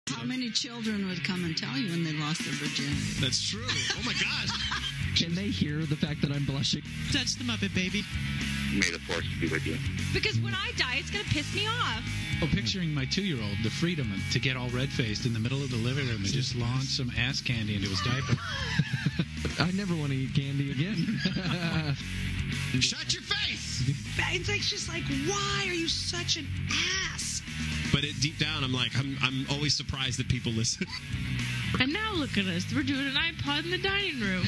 How many children would come and tell you when they lost their virginity? That's true. Oh, my gosh. Can they hear the fact that I'm blushing? Touch the Muppet Baby. May the force be with you. Because when I die, it's going to piss me off. Oh, picturing my 2-year-old, the freedom to get all red-faced in the middle of the living room and just launch some ass candy into his diaper. I never want to eat candy again. Shut your face! It's like, she's like, why are you such an ass? But deep down, I'm like, I'm always surprised that people listen. And now look at us. We're doing an iPod in the dining room.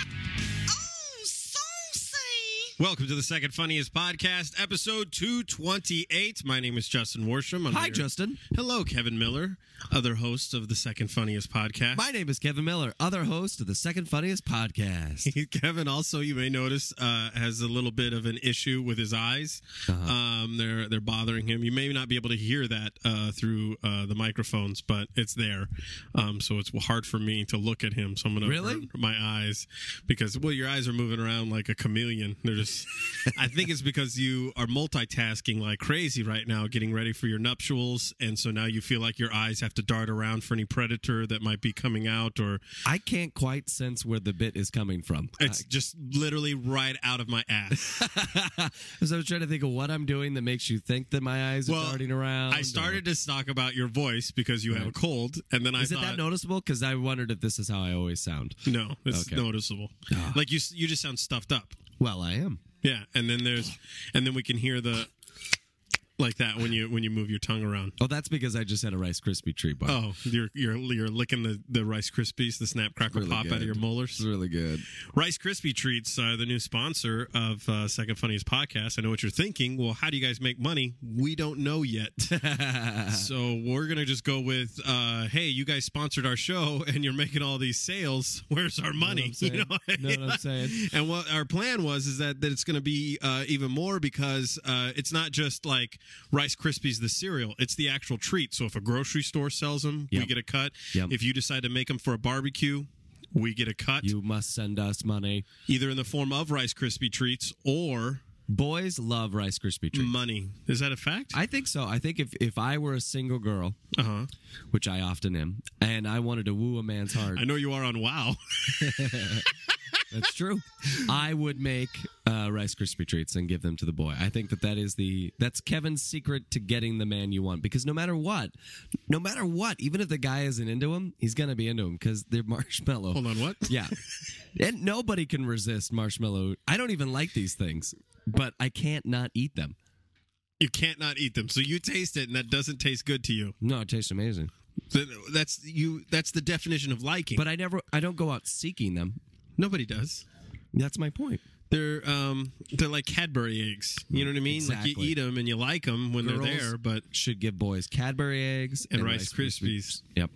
Welcome to the Second Funniest Podcast, episode 228. My name is Justin Worsham. I'm Hi, here. Justin. Hello, Kevin Miller, other host of the Second Funniest Podcast. My name is Kevin Miller, other host of the Second Funniest Podcast. Kevin also, you may notice, has a little bit of an issue with his eyes. They're bothering him. You may not be able to hear that through the microphones, but it's there. So it's hard for me to look at him. So I'm going to hurt my eyes because, well, your eyes are moving around like a chameleon. They're just I think it's because you are multitasking like crazy right now, getting ready for your nuptials, and so now you feel like your eyes have to dart around for any predator that might be coming out. Or I can't quite sense where the bit is coming from. It's just literally right out of my ass. Because I was trying to think of what I'm doing that makes you think that my eyes are darting around. I started to talk about your voice because you have a cold, and then I thought, is it that noticeable? Because I wondered if this is how I always sound. No, it's noticeable. Like you just sound stuffed up. Well, I am. Yeah, and then we can hear the like that when you move your tongue around. Oh, that's because I just had a Rice Krispie treat bar. Oh, you're licking the Rice Krispies, the Snap Crackle really Pop good. out of your molars. It's really good. Rice Krispie Treats are the new sponsor of Second Funniest Podcast. I know what you're thinking. Well, how do you guys make money? We don't know yet. So we're gonna just go with, hey, you guys sponsored our show and you're making all these sales. Where's our money? You know what I'm saying? And what our plan was is that it's going to be even more because it's not just like Rice Krispies, the cereal. It's the actual treat. So if a grocery store sells them, we get a cut. Yep. If you decide to make them for a barbecue, we get a cut. You must send us money. Either in the form of Rice Krispie treats or... Boys love Rice Krispie treats. Money. Is that a fact? I think so. I think if I were a single girl, which I often am, and I wanted to woo a man's heart. I know you are on WoW. That's true. I would make Rice Krispie treats and give them to the boy. I think that's Kevin's secret to getting the man you want. Because no matter what, even if the guy isn't into him, he's gonna be into him because they're marshmallow. Hold on, what? Yeah, and nobody can resist marshmallow. I don't even like these things, but I can't not eat them. You can't not eat them. So you taste it, and that doesn't taste good to you. No, it tastes amazing. That's the definition of liking. But I don't go out seeking them. Nobody does. That's my point. They're like Cadbury eggs. You know what I mean? Exactly. Like you eat them and you like them when Girls they're there, but should give boys Cadbury eggs and Rice Krispies. Yep.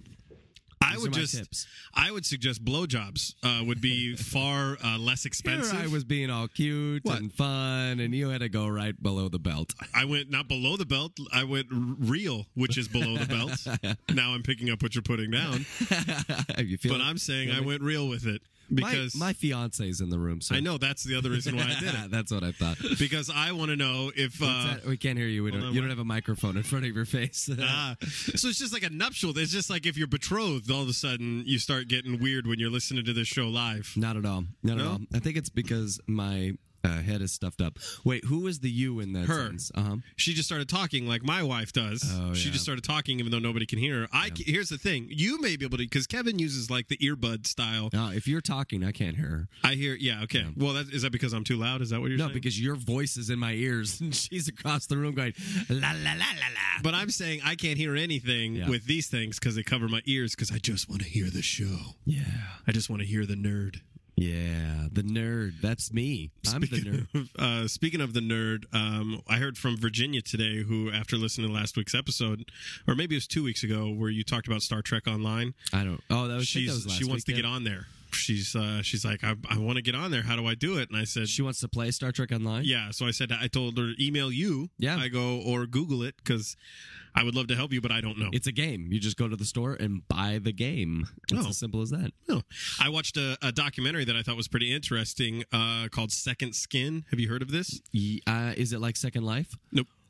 I would suggest blowjobs would be far less expensive. Here I was being all cute and fun, and you had to go right below the belt. I went not below the belt. I went real, which is below the belt. Now I'm picking up what you're putting down. But I'm saying I went real with it. Because my fiance's in the room, so I know that's the other reason why I did it. That's what I thought. Because I want to know if we can't hear you. You don't have a microphone in front of your face. So it's just like a nuptial. It's just like if you're betrothed, all of a sudden you start getting weird when you're listening to this show live. Not at all. Not at all. I think it's because my head is stuffed up. Wait, who is the you in that sentence? She just started talking like my wife does. She just started talking even though nobody can hear her. Here's the thing. You may be able to, because Kevin uses like the earbud style. If you're talking, I can't hear her. I hear, okay. Yeah. Well, is that because I'm too loud? Is that what you're saying? No, because your voice is in my ears and she's across the room going, la, la, la, la, la. But I'm saying I can't hear anything with these things because they cover my ears because I just want to hear the show. Yeah. I just want to hear the nerd. Yeah, the nerd. That's me. I'm the nerd. Speaking of the nerd, I heard from Virginia today, who, after listening to last week's episode, or maybe it was 2 weeks ago, where you talked about Star Trek Online. I don't. Oh, that was. She wants to get on there. She's like, I want to get on there. How do I do it? And I said, she wants to play Star Trek Online. Yeah. So I told her, email you. Yeah. I go, or Google it, because I would love to help you, but I don't know. It's a game. You just go to the store and buy the game. It's as simple as that. No. I watched a documentary that I thought was pretty interesting called Second Skin. Have you heard of this? Is it like Second Life? Nope.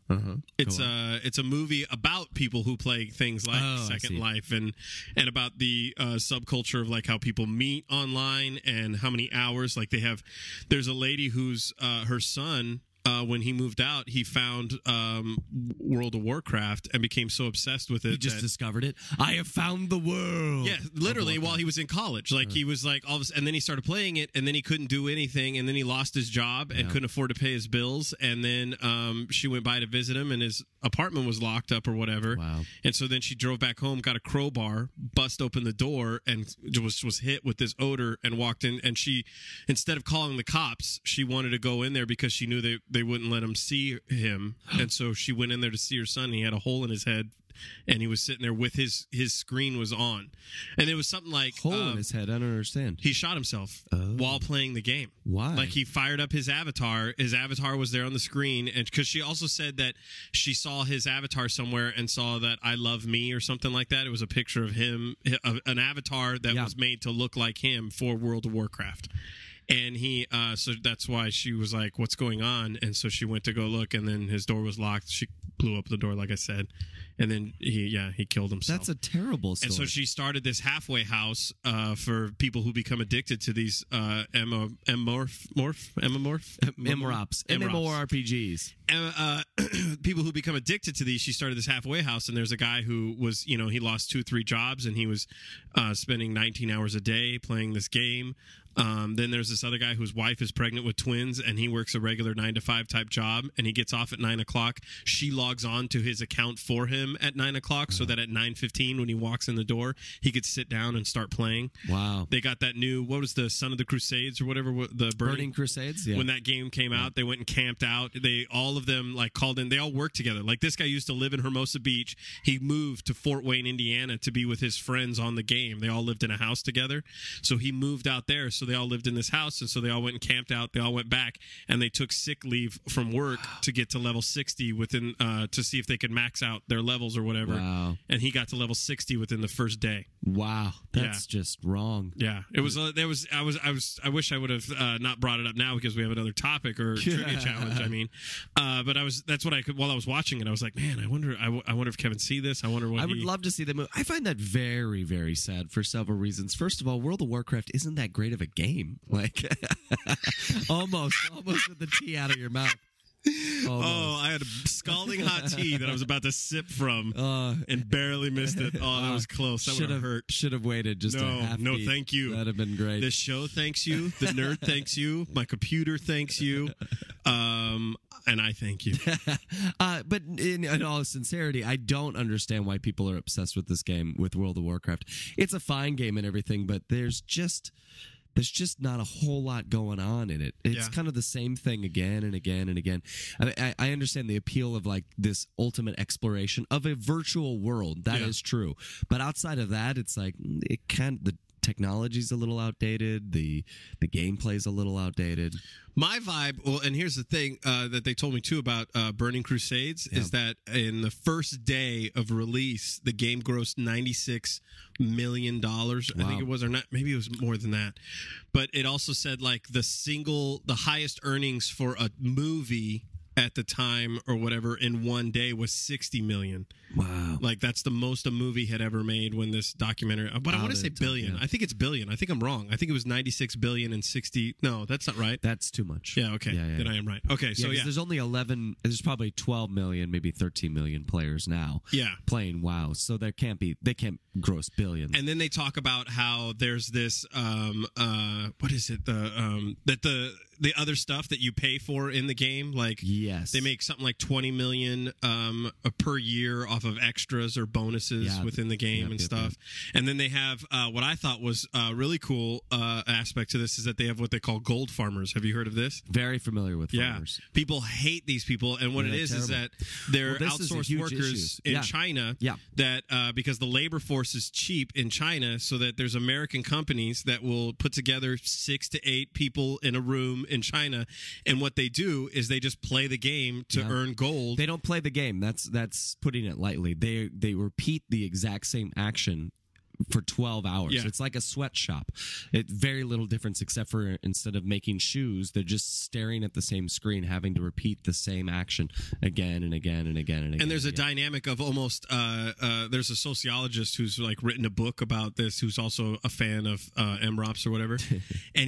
It's a movie about people who play things like Second Life and about the subculture of like how people meet online and how many hours like they have. There's a lady who's her son. When he moved out, he found World of Warcraft and became so obsessed with it. He just discovered it. I have found the world. Yeah, literally while he was in college. Like he was like all of a, and then he started playing it, and then he couldn't do anything, and then he lost his job and couldn't afford to pay his bills. And then she went by to visit him, and his apartment was locked up or whatever. Wow. And so then she drove back home, got a crowbar, bust open the door, and was hit with this odor and walked in. And she, instead of calling the cops, she wanted to go in there because she knew they wouldn't let him see him, and so she went in there to see her son. And he had a hole in his head, and he was sitting there with his screen was on, and it was something like hole in his head. I don't understand. He shot himself while playing the game. Why? Like he fired up his avatar. His avatar was there on the screen, and because she also said that she saw his avatar somewhere and saw that "I love me" or something like that. It was a picture of him, an avatar that was made to look like him for World of Warcraft. And he, so that's why she was like, "What's going on?" And so she went to go look, and then his door was locked. She blew up the door, like I said, and then he killed himself. That's a terrible story. And so she started this halfway house for people who become addicted to these MMORPGs. People who become addicted to these. She started this halfway house, and there's a guy who was, he lost 2-3 jobs, and he was spending 19 hours a day playing this game. Then there's this other guy whose wife is pregnant with twins, and he works a regular 9-to-5 type job, and he gets off at 9 o'clock. She logs on to his account for him at 9 o'clock so that at 9:15 when he walks in the door, he could sit down and start playing. Wow. They got that new, what was the Son of the Crusades or whatever, the Burning Crusades? Yeah. When that game came out, they went and camped out. All of them like called in. They all worked together. Like this guy used to live in Hermosa Beach. He moved to Fort Wayne, Indiana to be with his friends on the game. They all lived in a house together. So he moved out there. So they all lived in this house, and so they all went and camped out. They all went back, and they took sick leave from work to get to level 60 within to see if they could max out their levels or whatever. Wow. And he got to level 60 within the first day. That's just wrong. Yeah, it was. I wish I would have not brought it up now because we have another topic or trivia challenge. I mean, but that's what I could. While I was watching it, I was like, man, I wonder if Kevin see this. I wonder what. I would love to see the movie. I find that very, very sad for several reasons. First of all, World of Warcraft isn't that great of a game. Like almost with the tea out of your mouth. Almost. Oh, I had a scalding hot tea that I was about to sip from and barely missed it. Oh, that was close. That would have hurt. Should have waited just a half beat. Thank you. That'd have been great. The show thanks you. The nerd thanks you. My computer thanks you. And I thank you. But in all sincerity, I don't understand why people are obsessed with this game, with World of Warcraft. It's a fine game and everything, but there's just not a whole lot going on in it. It's kind of the same thing again and again and again. I understand the appeal of like this ultimate exploration of a virtual world. That is true. But outside of that, it's like the technology's a little outdated. The gameplay's a little outdated. My vibe, well, and here's the thing that they told me too about Burning Crusades is that in the first day of release, the game grossed $96 million. Wow. I think it was, or not, maybe it was more than that. But it also said like the highest earnings for a movie at the time or whatever in one day was 60 million. Wow. Like that's the most a movie had ever made when this documentary, but I want to say billion. I think it's billion. I think I'm wrong. I think it was 96 billion and 60. No, that's not right. That's too much. Yeah. Okay. Then I am right. Okay. So there's only there's probably 12 million, maybe 13 million players now. Yeah. Playing WoW. So they can't gross billions. And then they talk about how there's this, what is it? The other stuff that you pay for in the game, like they make something like 20 million per year off of extras or bonuses within the game and stuff. And then they have what I thought was a really cool aspect to this is that they have what they call gold farmers. Have you heard of this? Very familiar with farmers. People hate these people, and what it is that they're outsourced workers in China that because the labor force is cheap in China, so that there's American companies that will put together 6 to 8 people in a room in China, and what they do is they just play the game to earn gold. They don't play the game. That's putting it lightly. They repeat the exact same action for 12 hours. Yeah. It's like a sweatshop. Very little difference except for instead of making shoes, they're just staring at the same screen, having to repeat the same action again and again and again and again. And there's a again. dynamic of almost there's a sociologist who's like written a book about this, who's also a fan of MROPS or whatever, and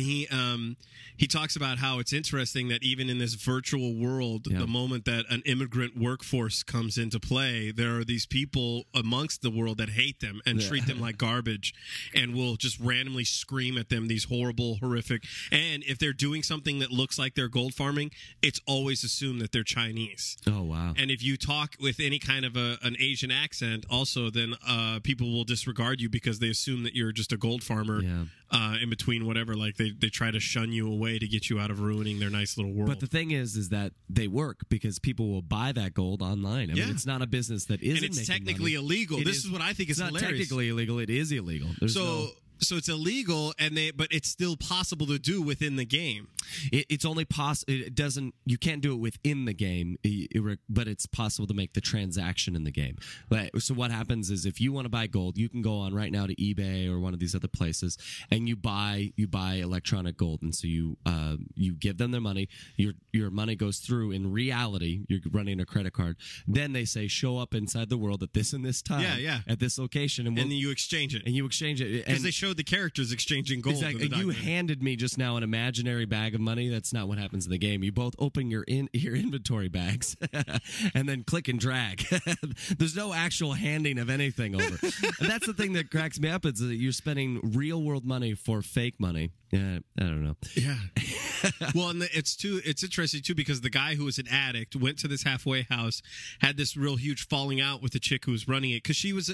he talks about how it's interesting that even in this virtual world, the moment that an immigrant workforce comes into play, there are these people amongst the world that hate them and treat them like garbage, and will just randomly scream at them these horrible, horrific. And if they're doing something that looks like they're gold farming, it's always assumed that they're Chinese. Oh wow! And if you talk with any kind of an Asian accent, also, then people will disregard you because they assume that you're just a gold farmer in between whatever. Like they try to shun you away to get you out of ruining their nice little world. But the thing is that they work because people will buy that gold online. I mean, it's not a business that isn't. And it's making technically money. illegal. This is what I think is not hilarious. Technically illegal. It is illegal. So it's illegal, but it's still possible to do within the game. It's only possible. It doesn't. You can't do it within the game, but it's possible to make the transaction in the game. So what happens is, if you want to buy gold, you can go on right now to eBay or one of these other places, and you buy electronic gold, and so you give them their money. Your money goes through. In reality, you're running a credit card. Then they say, show up inside the world at this and this time, at this location, and then you exchange it. Because they showed the characters exchanging gold. Exactly. You handed me just now an imaginary bag of money. That's not what happens in the game. You both open your inventory bags and then click and drag. There's no actual handing of anything over. And that's the thing that cracks me up, is that you're spending real world money for fake money. Yeah, I don't know. Yeah. Well, and it's interesting too, because the guy who was an addict went to this halfway house, had this real huge falling out with the chick who was running it, because she was.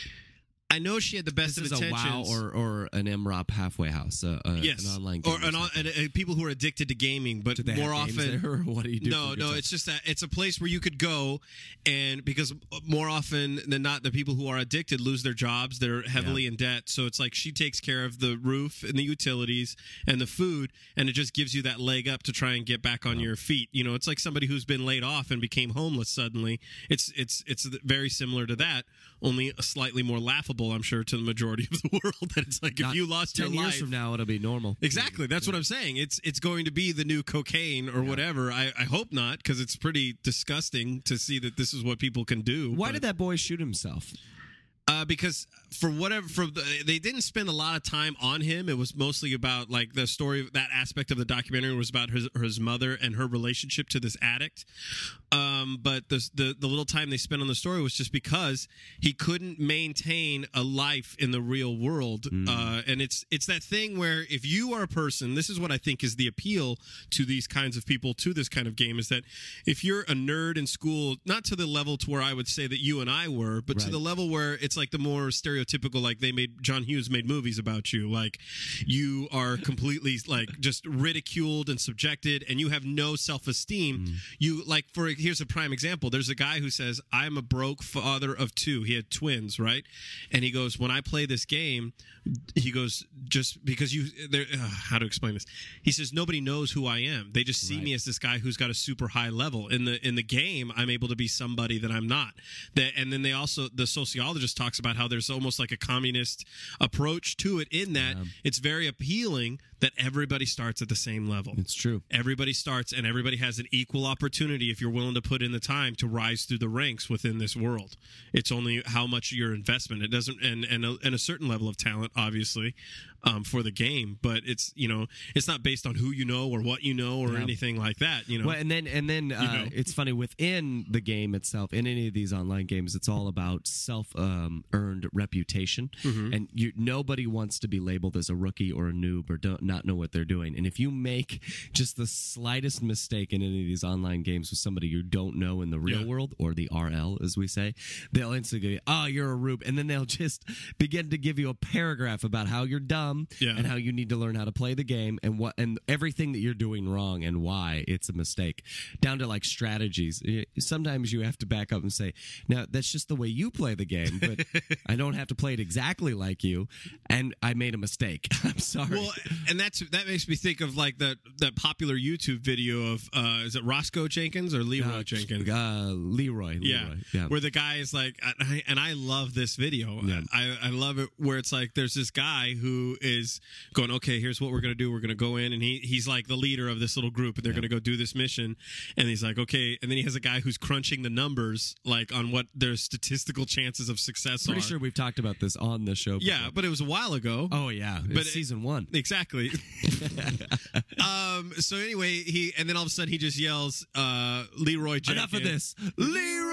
I know she had the best of intentions. This is a WoW or an MROP halfway house, yes, an online game. Or people who are addicted to gaming, but more often. There, or what do you do? No, it's just that it's a place where you could go, and because more often than not, the people who are addicted lose their jobs. They're heavily in debt, so it's like she takes care of the roof and the utilities and the food, and it just gives you that leg up to try and get back on your feet. You know, it's like somebody who's been laid off and became homeless suddenly. It's very similar to that, only slightly more laughable, I'm sure, to the majority of the world. That it's like, if you lost your 10 life, years from now, it'll be normal. Exactly. That's what I'm saying. It's going to be the new cocaine or whatever. I hope not, because it's pretty disgusting to see that this is what people can do. Why did that boy shoot himself? Because they didn't spend a lot of time on him. It was mostly about, like, the story. That aspect of the documentary was about his mother and her relationship to this addict. But the little time they spent on the story was just because he couldn't maintain a life in the real world. And it's that thing where, if you are a person, this is what I think is the appeal to these kinds of people, to this kind of game, is that if you're a nerd in school, not to the level to where I would say that you and I were, but to the level where it's like the more stereotypical, like John Hughes made movies about you, like you are completely like just ridiculed and subjected, and you have no self-esteem. You here's a prime example. There's a guy who says, I'm a broke father of two. He had twins, right? And he goes, when I play this game, he goes, just because how to explain this? He says, nobody knows who I am. They just see me as this guy who's got a super high level. In the game, I'm able to be somebody that I'm not. And then the sociologist talks about how there's almost like a communist approach to it, in that it's very appealing that everybody starts at the same level. It's true. Everybody starts, and everybody has an equal opportunity, if you're willing to put in the time, to rise through the ranks within this world. It's only how much your investment. It doesn't, and a certain level of talent, obviously, for the game. But it's not based on who you know or what you know or anything like that. Well, and then it's funny, within the game itself, in any of these online games, it's all about self-earned reputation, and nobody wants to be labeled as a rookie or a noob or not know what they're doing. And if you make just the slightest mistake in any of these online games with somebody you don't know in the real world, or the RL, as we say, they'll instantly go, oh, you're a rube. And then they'll just begin to give you a paragraph about how you're dumb and how you need to learn how to play the game, and everything that you're doing wrong and why it's a mistake, down to like strategies. Sometimes you have to back up and say, now, that's just the way you play the game, but I don't have to play it exactly like you, and I made a mistake. I'm sorry. Well, and that makes me think of like that popular YouTube video of is it Roscoe Jenkins or Leroy Jenkins? Leroy. Yeah, where the guy is like, and I love this video. Yeah. I love it where it's like there's this guy who is going, okay, here's what we're gonna do. We're gonna go in, and he's like the leader of this little group, and they're gonna go do this mission. And he's like, okay, and then he has a guy who's crunching the numbers, like on what their statistical chances of success Pretty are. sure we've talked about this on the show before. Yeah, but it was a while ago. Oh yeah, But it's season 1. Exactly. So anyway, and then all of a sudden he just yells, Leroy Jenkins. Enough of this, Leroy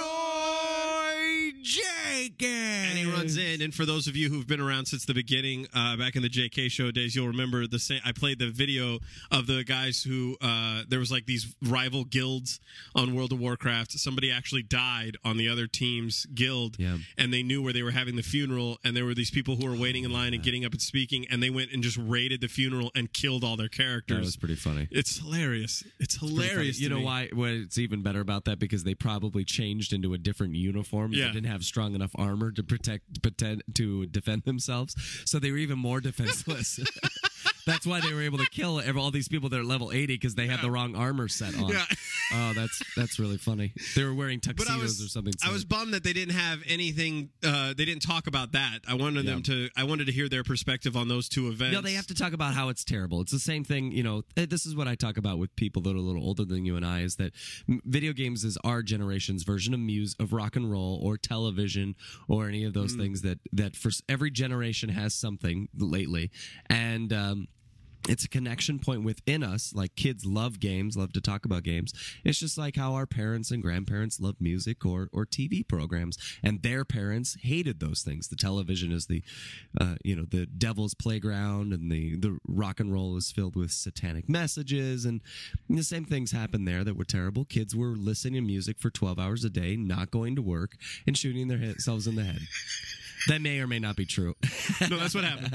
Jenkins. And he runs in, and for those of you who've been around since the beginning, back in the JK Show days, you'll remember I played the video of the guys who there was like these rival guilds on World of Warcraft. Somebody actually died on the other team's guild, and they knew where they were having the funeral, and there were these people who were waiting in line and getting up and speaking, and they went and just raided the funeral and killed all their characters. That was pretty funny. It's hilarious. It's hilarious. You know why? What it's even better about that, because they probably changed into a different uniform. Yeah. They didn't have strong enough armor to defend themselves, so they were even more defenseless. That's why they were able to kill all these people that are level 80 because they had the wrong armor set on. Yeah. Oh, that's really funny. They were wearing tuxedos or something. I was bummed that they didn't have anything. They didn't talk about that. I wanted them to. I wanted to hear their perspective on those two events. No, they have to talk about how it's terrible. It's the same thing. You know, this is what I talk about with people that are a little older than you and I. Is that video games is our generation's version of rock and roll or television or any of those things that for every generation has something lately, and it's a connection point within us. Like, kids love games, love to talk about games. It's just like how our parents and grandparents loved music or TV programs, and their parents hated those things. The television is the devil's playground, and the rock and roll is filled with satanic messages, and the same things happened there that were terrible. Kids were listening to music for 12 hours a day, not going to work, and shooting themselves in the head. That may or may not be true. No, that's what happened.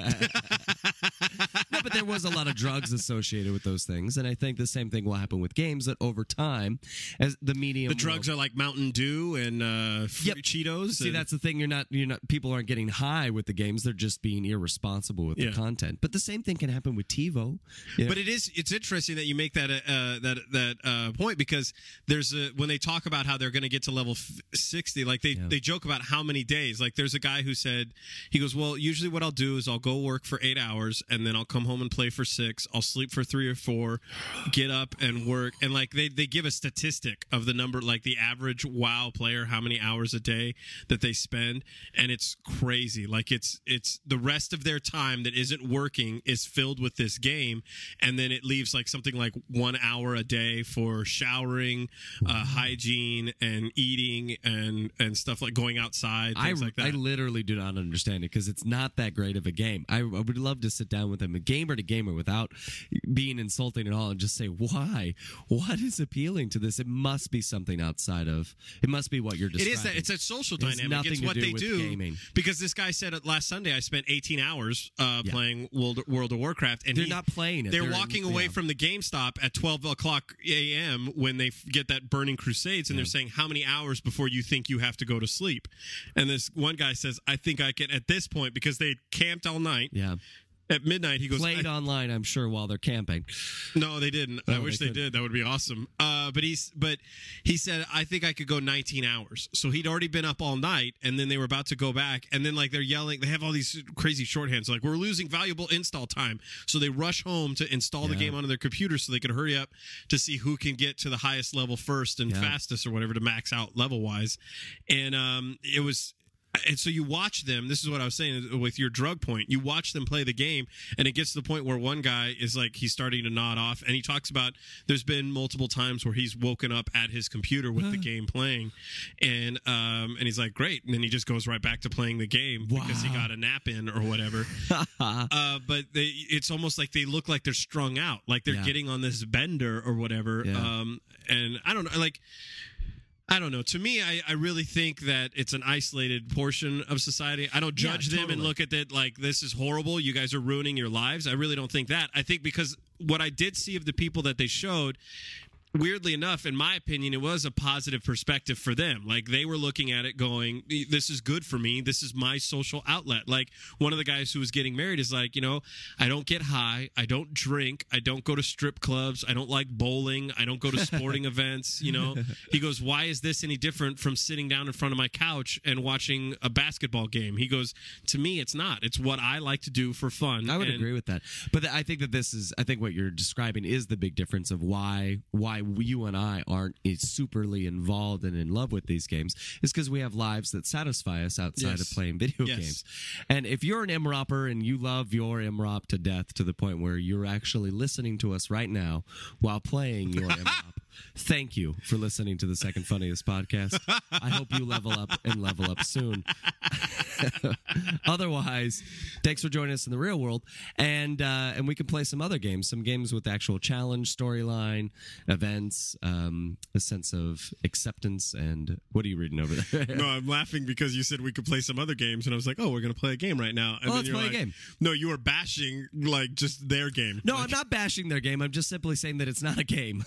No, but there was a lot of drugs associated with those things, and I think the same thing will happen with games. That over time, as the medium, the drugs are like Mountain Dew and Cheetos. See, that's the thing. You're not. People aren't getting high with the games. They're just being irresponsible with the content. But the same thing can happen with TiVo. You know? But it's interesting that you make that point, because there's when they talk about how they're going to get to level 60, like they joke about how many days. Like, there's a guy who said, he goes, well, usually what I'll do is I'll go work for 8 hours, and then I'll come home and play for 6. I'll sleep for 3 or 4, get up and work. And like they give a statistic of the number, like the average WoW player, how many hours a day that they spend, and it's crazy. Like, it's the rest of their time that isn't working is filled with this game, and then it leaves like something like 1 hour a day for showering, hygiene, and eating, and stuff like going outside, things like that. I literally do not understand it, because it's not that great of a game. I would love to sit down with them, gamer to gamer, without being insulting at all, and just say, why? What is appealing to this? It must be something outside of. It must be what you're describing. It is that. It's a social It has dynamic. nothing It's to what do they with do. Gaming. Because this guy said last Sunday, I spent 18 hours playing World of Warcraft, and They're not playing it. They're walking away from the GameStop at 12 o'clock a.m. when they get that Burning Crusades, and they're saying, how many hours before you think you have to go to sleep? And this one guy says, I think I can, at this point, because they camped all night. Yeah. At midnight, he goes, played online, I'm sure, while they're camping. No, they didn't. I wish they did. That would be awesome. But he said, I think I could go 19 hours. So he'd already been up all night, and then they were about to go back, and then like they're yelling. They have all these crazy shorthands, like, we're losing valuable install time. So they rush home to install the game onto their computer so they could hurry up to see who can get to the highest level first and fastest or whatever to max out level wise. And it was. And so you watch them. This is what I was saying with your drug point. You watch them play the game, and it gets to the point where one guy is like, he's starting to nod off, and he talks about there's been multiple times where he's woken up at his computer with the game playing, and he's like, great, and then he just goes right back to playing the game because he got a nap in or whatever. But it's almost like they look like they're strung out, like they're getting on this bender or whatever. And I don't know, like. I don't know. To me, I really think that it's an isolated portion of society. I don't judge them and look at it like, this is horrible, you guys are ruining your lives. I really don't think that. I think because what I did see of the people that they showed, weirdly enough, in my opinion, it was a positive perspective for them. Like, they were looking at it going, this is good for me. This is my social outlet. Like, one of the guys who was getting married is like, I don't get high. I don't drink. I don't go to strip clubs. I don't like bowling. I don't go to sporting events. He goes, why is this any different from sitting down in front of my couch and watching a basketball game? He goes, to me, it's not. It's what I like to do for fun. I would agree with that. But I think that I think what you're describing is the big difference of why you and I aren't superly involved and in love with these games is because we have lives that satisfy us outside of playing video games. And if you're an MROPper and you love your MROP to death to the point where you're actually listening to us right now while playing your MROP, thank you for listening to the Second Funniest Podcast. I hope you level up and level up soon. Otherwise, thanks for joining us in the real world, and we can play some other games, some games with actual challenge, storyline, events, a sense of acceptance. And what are you reading over there? No, I'm laughing because you said we could play some other games, and I was like, oh, we're going to play a game right now. And let's play a game. No, you are bashing like just their game. No, I'm not bashing their game. I'm just simply saying that it's not a game.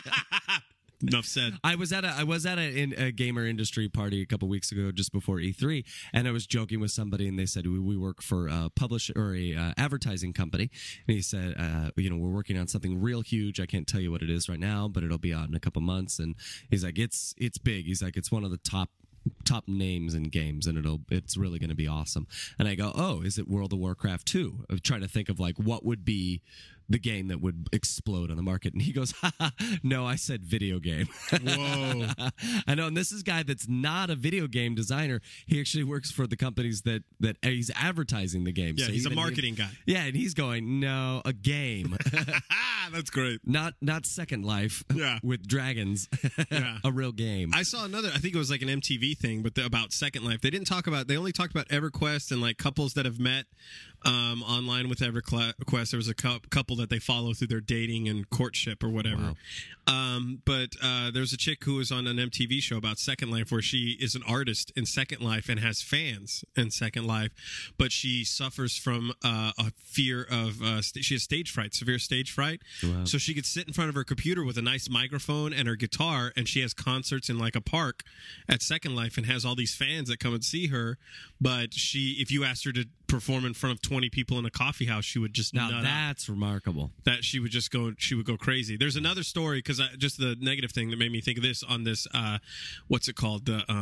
Enough said. I was at a gamer industry party a couple weeks ago, just before E3, and I was joking with somebody, and they said we work for a publisher or a advertising company, and he said, we're working on something real huge. I can't tell you what it is right now, but it'll be out in a couple months. And he's like, it's big. He's like, it's one of the top names in games, and it's really going to be awesome. And I go, oh, is it World of Warcraft 2? I'm trying to think of like what would be the game that would explode on the market. And he goes, no, I said video game. Whoa. I know. And this is a guy that's not a video game designer. He actually works for the companies that he's advertising the game. Yeah, so he's a marketing guy. Yeah, and he's going, no, a game. That's great. Not Second Life with dragons. Yeah. A real game. I saw another, I think it was like an MTV thing, but about Second Life. They only talked about EverQuest and like couples that have met online with EverQuest. There was a couple that they follow through their dating and courtship or whatever. Wow. But there's a chick who was on an MTV show about Second Life where she is an artist in Second Life and has fans in Second Life, but she suffers from a fear of she has stage fright, severe stage fright. Wow. So she could sit in front of her computer with a nice microphone and her guitar, and she has concerts in like a park at Second Life and has all these fans that come and see her. But if you asked her to perform in front of 20 people in a coffee house, she would just nut that's out. Remarkable. That she would go crazy. There's another story, because just the negative thing that made me think of this on this what's it called,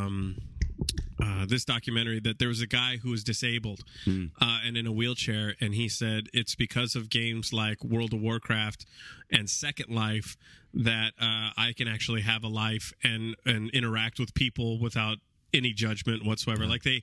this documentary, that there was a guy who was disabled and in a wheelchair, and he said it's because of games like World of Warcraft and Second Life that I can actually have a life and interact with people without any judgment whatsoever. Yeah. Like they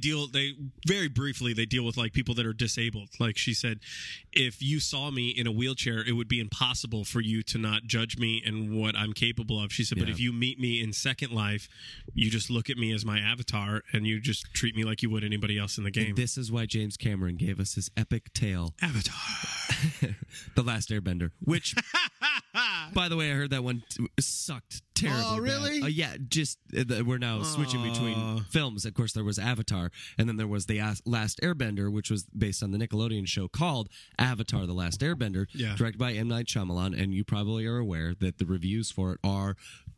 very briefly deal with like people that are disabled. Like she said, if you saw me in a wheelchair, it would be impossible for you to not judge me and what I'm capable of. She said, but if you meet me in Second Life, you just look at me as my avatar and you just treat me like you would anybody else in the game. And this is why James Cameron gave us his epic tale, Avatar. The Last Airbender, which by the way, I heard that one sucked terribly. Oh, really? Yeah, just we're now switching between films. Of course, there was Avatar, and then there was The Last Airbender, which was based on the Nickelodeon show called Avatar: The Last Airbender, directed by M. Night Shyamalan. And you probably are aware that the reviews for it are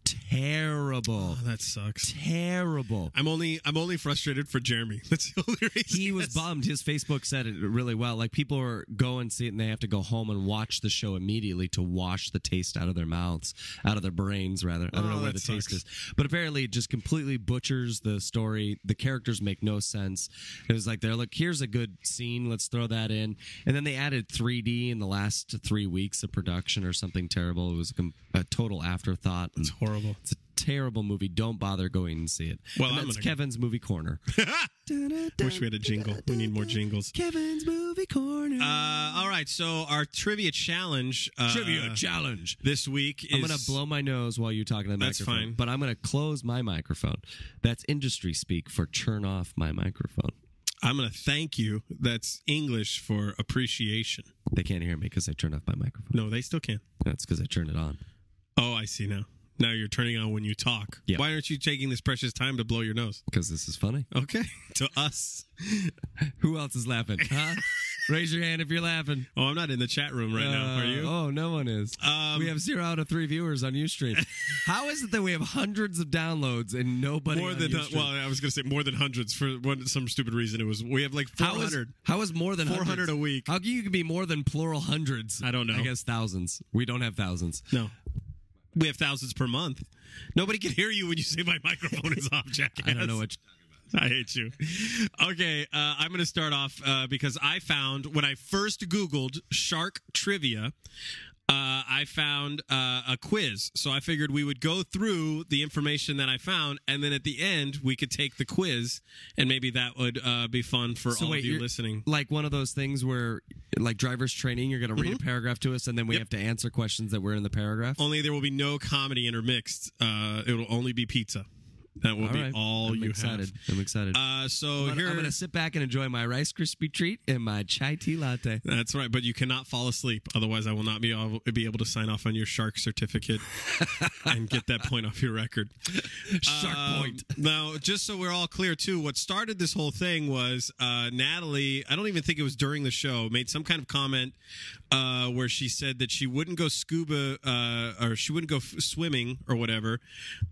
terrible. Oh, that sucks. Terrible. I'm only frustrated for Jeremy. That's the only reason. He was bummed. His Facebook said it really well. Like, people are go and see it, and they have to go home and watch the show immediately to wash the taste out of their mouths, out of their brains, rather. I don't know where the taste is. But apparently it just completely butchers the story. The characters make no sense. It was like, look, here's a good scene. Let's throw that in. And then they added 3D in the last 3 weeks of production or something terrible. It was a total afterthought. It's horrible. It's a terrible movie. Don't bother going and see it. Well, that's Kevin's Movie Corner. Wish we had a jingle. We need more jingles. Kevin's Movie Corner. All right, so our trivia challenge. This week is... I'm going to blow my nose while you're talking to the microphone. That's fine. But I'm going to close my microphone. That's industry speak for turn off my microphone. I'm going to thank you. That's English for appreciation. They can't hear me because I turned off my microphone. No, they still can. That's because I turned it on. Oh, I see now. Now you're turning on when you talk. Yep. Why aren't you taking this precious time to blow your nose? Because this is funny. Okay. To us. Who else is laughing? Huh? Raise your hand if you're laughing. Oh, I'm not in the chat room right now. Are you? Oh, no one is. We have 0 out of 3 viewers on Ustream. How is it that we have hundreds of downloads and nobody More on than Ustream? well, I was going to say more than hundreds for some stupid reason. We have like 400. How is more than 400 hundreds? a week. How can you be more than plural hundreds? I don't know. I guess thousands. We don't have thousands. No. We have thousands per month. Nobody can hear you when you say my microphone is off, jackass. I don't know what. I hate you. Okay, I'm going to start off because I found, when I first Googled shark trivia, I found a quiz. So I figured we would go through the information that I found, and then at the end, we could take the quiz, and maybe that would be fun for all of you listening. Like one of those things where, like driver's training, you're going to read a paragraph to us, and then we have to answer questions that were in the paragraph? Only there will be no comedy intermixed. It will only be pizza. That will be all you have. I'm excited. So I'm going to sit back and enjoy my Rice Krispie treat and my chai tea latte. That's right, but you cannot fall asleep. Otherwise, I will not be able to sign off on your shark certificate and get that point off your record. Shark point. Now, just so we're all clear, too, what started this whole thing was Natalie, I don't even think it was during the show, made some kind of comment where she said that she wouldn't go scuba or she wouldn't go swimming or whatever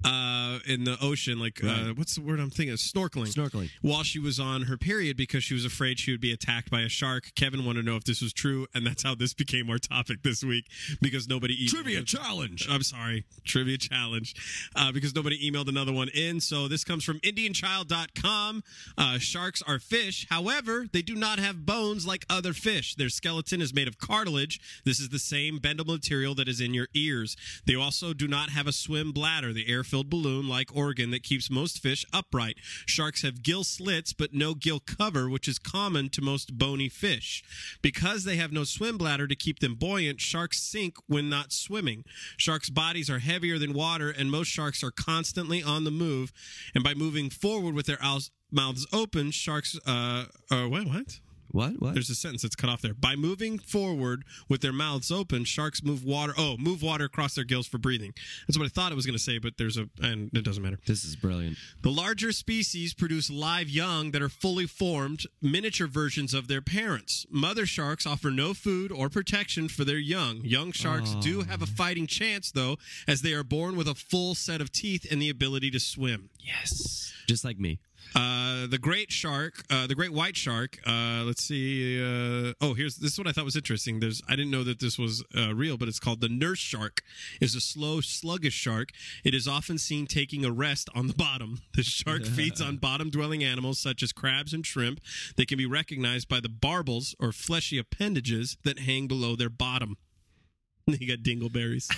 in the ocean. Like, what's the word I'm thinking? Snorkeling. While she was on her period because she was afraid she would be attacked by a shark. Kevin wanted to know if this was true, and that's how this became our topic this week because nobody emailed. Trivia challenge. I'm sorry. Trivia challenge. Because nobody emailed another one in. So this comes from IndianChild.com. Sharks are fish. However, they do not have bones like other fish. Their skeleton is made of cartilage. This is the same bendable material that is in your ears. They also do not have a swim bladder, the air-filled balloon-like organ that keeps most fish upright. Sharks have gill slits, but no gill cover, which is common to most bony fish. Because they have no swim bladder to keep them buoyant, sharks sink when not swimming. Sharks' bodies are heavier than water, and most sharks are constantly on the move. And by moving forward with their mouths open, sharks... wait, what? What? There's a sentence that's cut off there. By moving forward with their mouths open, sharks move water across their gills for breathing. That's what I thought it was going to say, but and it doesn't matter. This is brilliant. The larger species produce live young that are fully formed, miniature versions of their parents. Mother sharks offer no food or protection for their young. Young sharks do have a fighting chance, though, as they are born with a full set of teeth and the ability to swim. Yes. Just like me. The great white shark. Let's see. This is what I thought was interesting. I didn't know that this was real, but it's called the nurse shark. It's a slow, sluggish shark. It is often seen taking a rest on the bottom. The shark feeds on bottom-dwelling animals such as crabs and shrimp. They can be recognized by the barbels or fleshy appendages that hang below their bottom. You got dingleberries.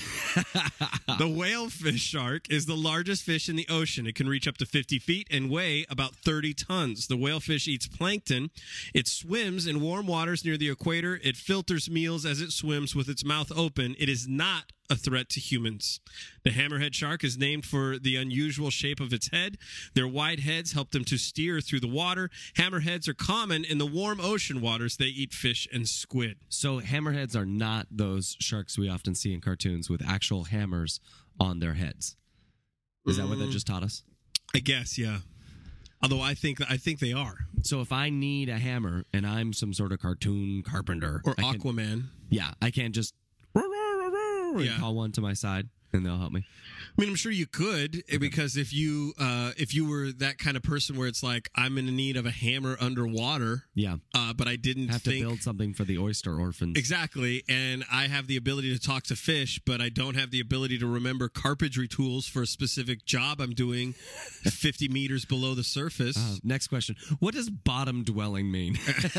The whalefish shark is the largest fish in the ocean. It can reach up to 50 feet and weigh about 30 tons. The whalefish eats plankton. It swims in warm waters near the equator. It filters meals as it swims with its mouth open. It is not a threat to humans. The hammerhead shark is named for the unusual shape of its head. Their wide heads help them to steer through the water. Hammerheads are common in the warm ocean waters. They eat fish and squid. So hammerheads are not those sharks we often see in cartoons with actual hammers on their heads. Is that what that just taught us? I guess, yeah. Although I think they are. So if I need a hammer and I'm some sort of cartoon carpenter Or Aquaman. I can't just call one to my side and they'll help me. I mean, I'm sure you could, because if you were that kind of person where it's like, I'm in need of a hammer underwater, but I didn't have to build something for the oyster orphans. Exactly, and I have the ability to talk to fish, but I don't have the ability to remember carpentry tools for a specific job I'm doing 50 meters below the surface. Next question. What does bottom dwelling mean?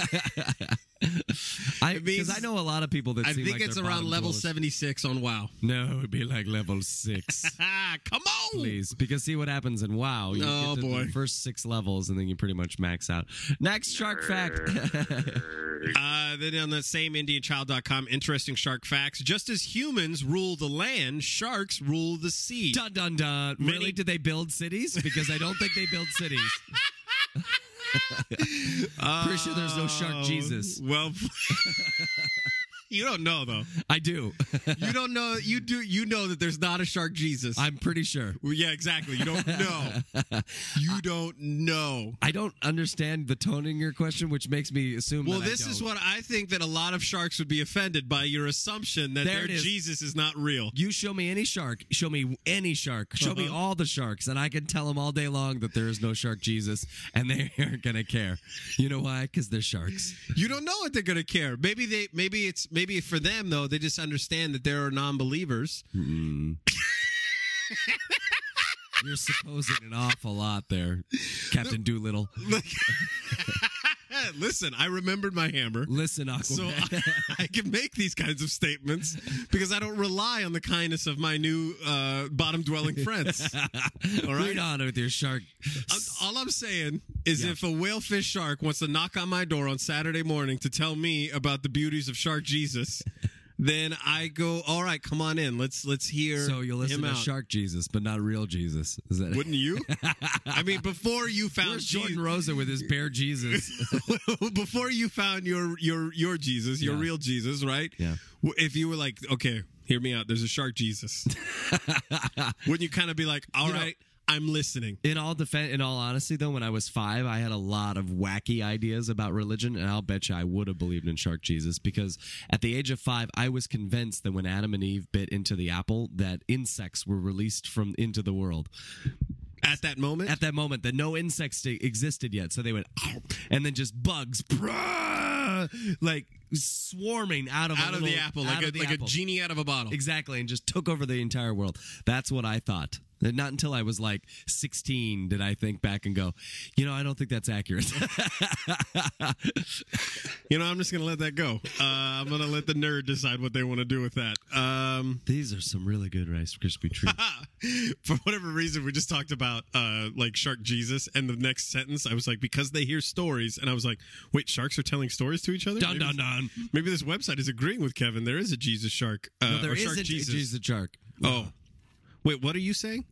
Because I know a lot of people that I seem think like it's they're around bottom level dwellers. 76 on WoW. No, it'd be like level 6. Come on! Please, because see what happens in WoW. You get to the first 6 levels, and then you pretty much max out. Next shark fact. Then on that same IndianChild.com, interesting shark facts. Just as humans rule the land, sharks rule the sea. Dun, dun, dun. Really? Did they build cities? Because I don't think they build cities. Pretty sure there's no shark Jesus. Well, You don't know though. I do. You don't know. You do. You know that there's not a shark Jesus. I'm pretty sure. Well, yeah, exactly. You don't know. You don't know. I don't understand the tone in your question, which makes me assume. Well, that this I is don't. what I think that a lot of sharks would be offended by your assumption that There their it is. Jesus is not real. You show me any shark, show me any shark, show me all the sharks, and I can tell them all day long that there is no shark Jesus, and they aren't gonna care. You know why? Because they're sharks. You don't know what they're going to care. Maybe for them though, they just understand that there are non-believers. You're supposing an awful lot there, Captain Doolittle. Listen, I remembered my hammer. Listen, Aquaman. So I can make these kinds of statements because I don't rely on the kindness of my new bottom-dwelling friends. All right? Read on with your shark. All I'm saying is if a whalefish shark wants to knock on my door on Saturday morning to tell me about the beauties of Shark Jesus, then I go, all right, come on in. Let's hear So you'll listen him to out. Shark Jesus, but not real Jesus. Is that? Wouldn't you? I mean, before you found Where's Jordan Rosa with his bear Jesus? before you found your Jesus, your Yeah. real Jesus, right? Yeah. If you were like, okay, hear me out. There's a shark Jesus. Wouldn't you kind of be like, all right, I'm listening. In all honesty, though, when I was 5, I had a lot of wacky ideas about religion, and I'll bet you I would have believed in Shark Jesus because at the age of 5, I was convinced that when Adam and Eve bit into the apple, that insects were released into the world. At that moment? At that moment, that no insects existed yet, so they went, "Ow," and then just bugs, like swarming out of the apple, like a apple. genie out of a bottle. Exactly, and just took over the entire world. That's what I thought. And not until I was like 16 did I think back and go, I don't think that's accurate. I'm just going to let that go. I'm going to let the nerd decide what they want to do with that. These are some really good Rice Krispie treats. For whatever reason, we just talked about like Shark Jesus, and the next sentence, I was like, because they hear stories, and I was like, wait, sharks are telling stories to each other? Dun, dun, dun. Maybe this website is agreeing with Kevin. There is a Jesus shark. No, there or Shark isn't Jesus. a Jesus shark. Oh. Wait, what are you saying?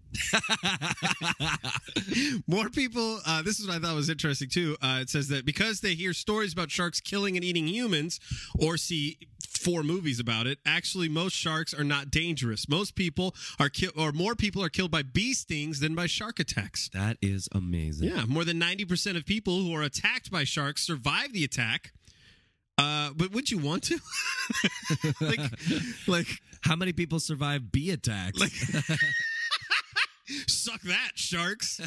More people, this is what I thought was interesting too. It says that because they hear stories about sharks killing and eating humans or see 4 movies about it, actually most sharks are not dangerous. Most people are more people are killed by bee stings than by shark attacks. That is amazing. Yeah, more than 90% of people who are attacked by sharks survive the attack. But would you want to? like, how many people survive bee attacks? Suck that, sharks.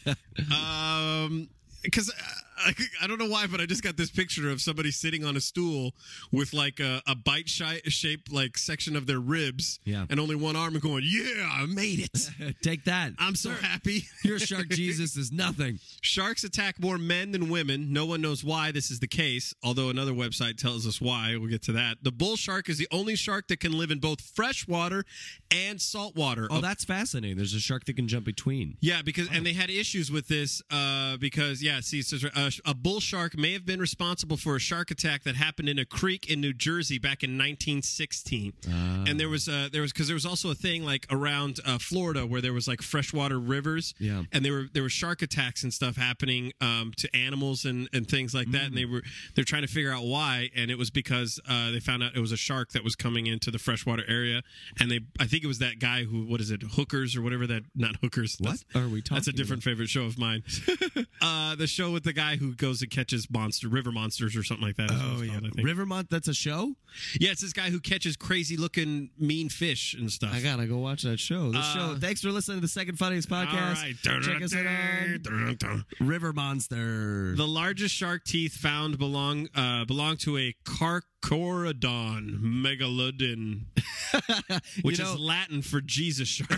Because I don't know why, but I just got this picture of somebody sitting on a stool with like a bite-shaped like section of their ribs, and only one arm, and going, "Yeah, I made it. Take that. I'm so happy." Your Shark Jesus is nothing. Sharks attack more men than women. No one knows why this is the case, although another website tells us why. We'll get to that. The bull shark is the only shark that can live in both fresh water and salt water. Oh, that's fascinating. There's a shark that can jump between. Yeah, and they had issues with this because it says a bull shark may have been responsible for a shark attack that happened in a creek in New Jersey back in 1916. And there was also a thing like around Florida where there was like freshwater rivers, and there were shark attacks and stuff happening to animals and things like that, and they're trying to figure out why, and it was because they found out it was a shark that was coming into the freshwater area, and I think it was that guy who, what is it, Hookers or whatever, that, not Hookers. What are we talking That's a different favorite show of mine. The show with the guy who goes and catches river monsters or something like that. Oh, yeah. Rivermont, that's a show? Yeah, it's this guy who catches crazy looking mean fish and stuff. I gotta go watch that show. Thanks for listening to the Second Funniest Podcast. All right. Check us out on River Monster. The largest shark teeth found belong to a Carcharodon megalodon, which is Latin for Jesus shark.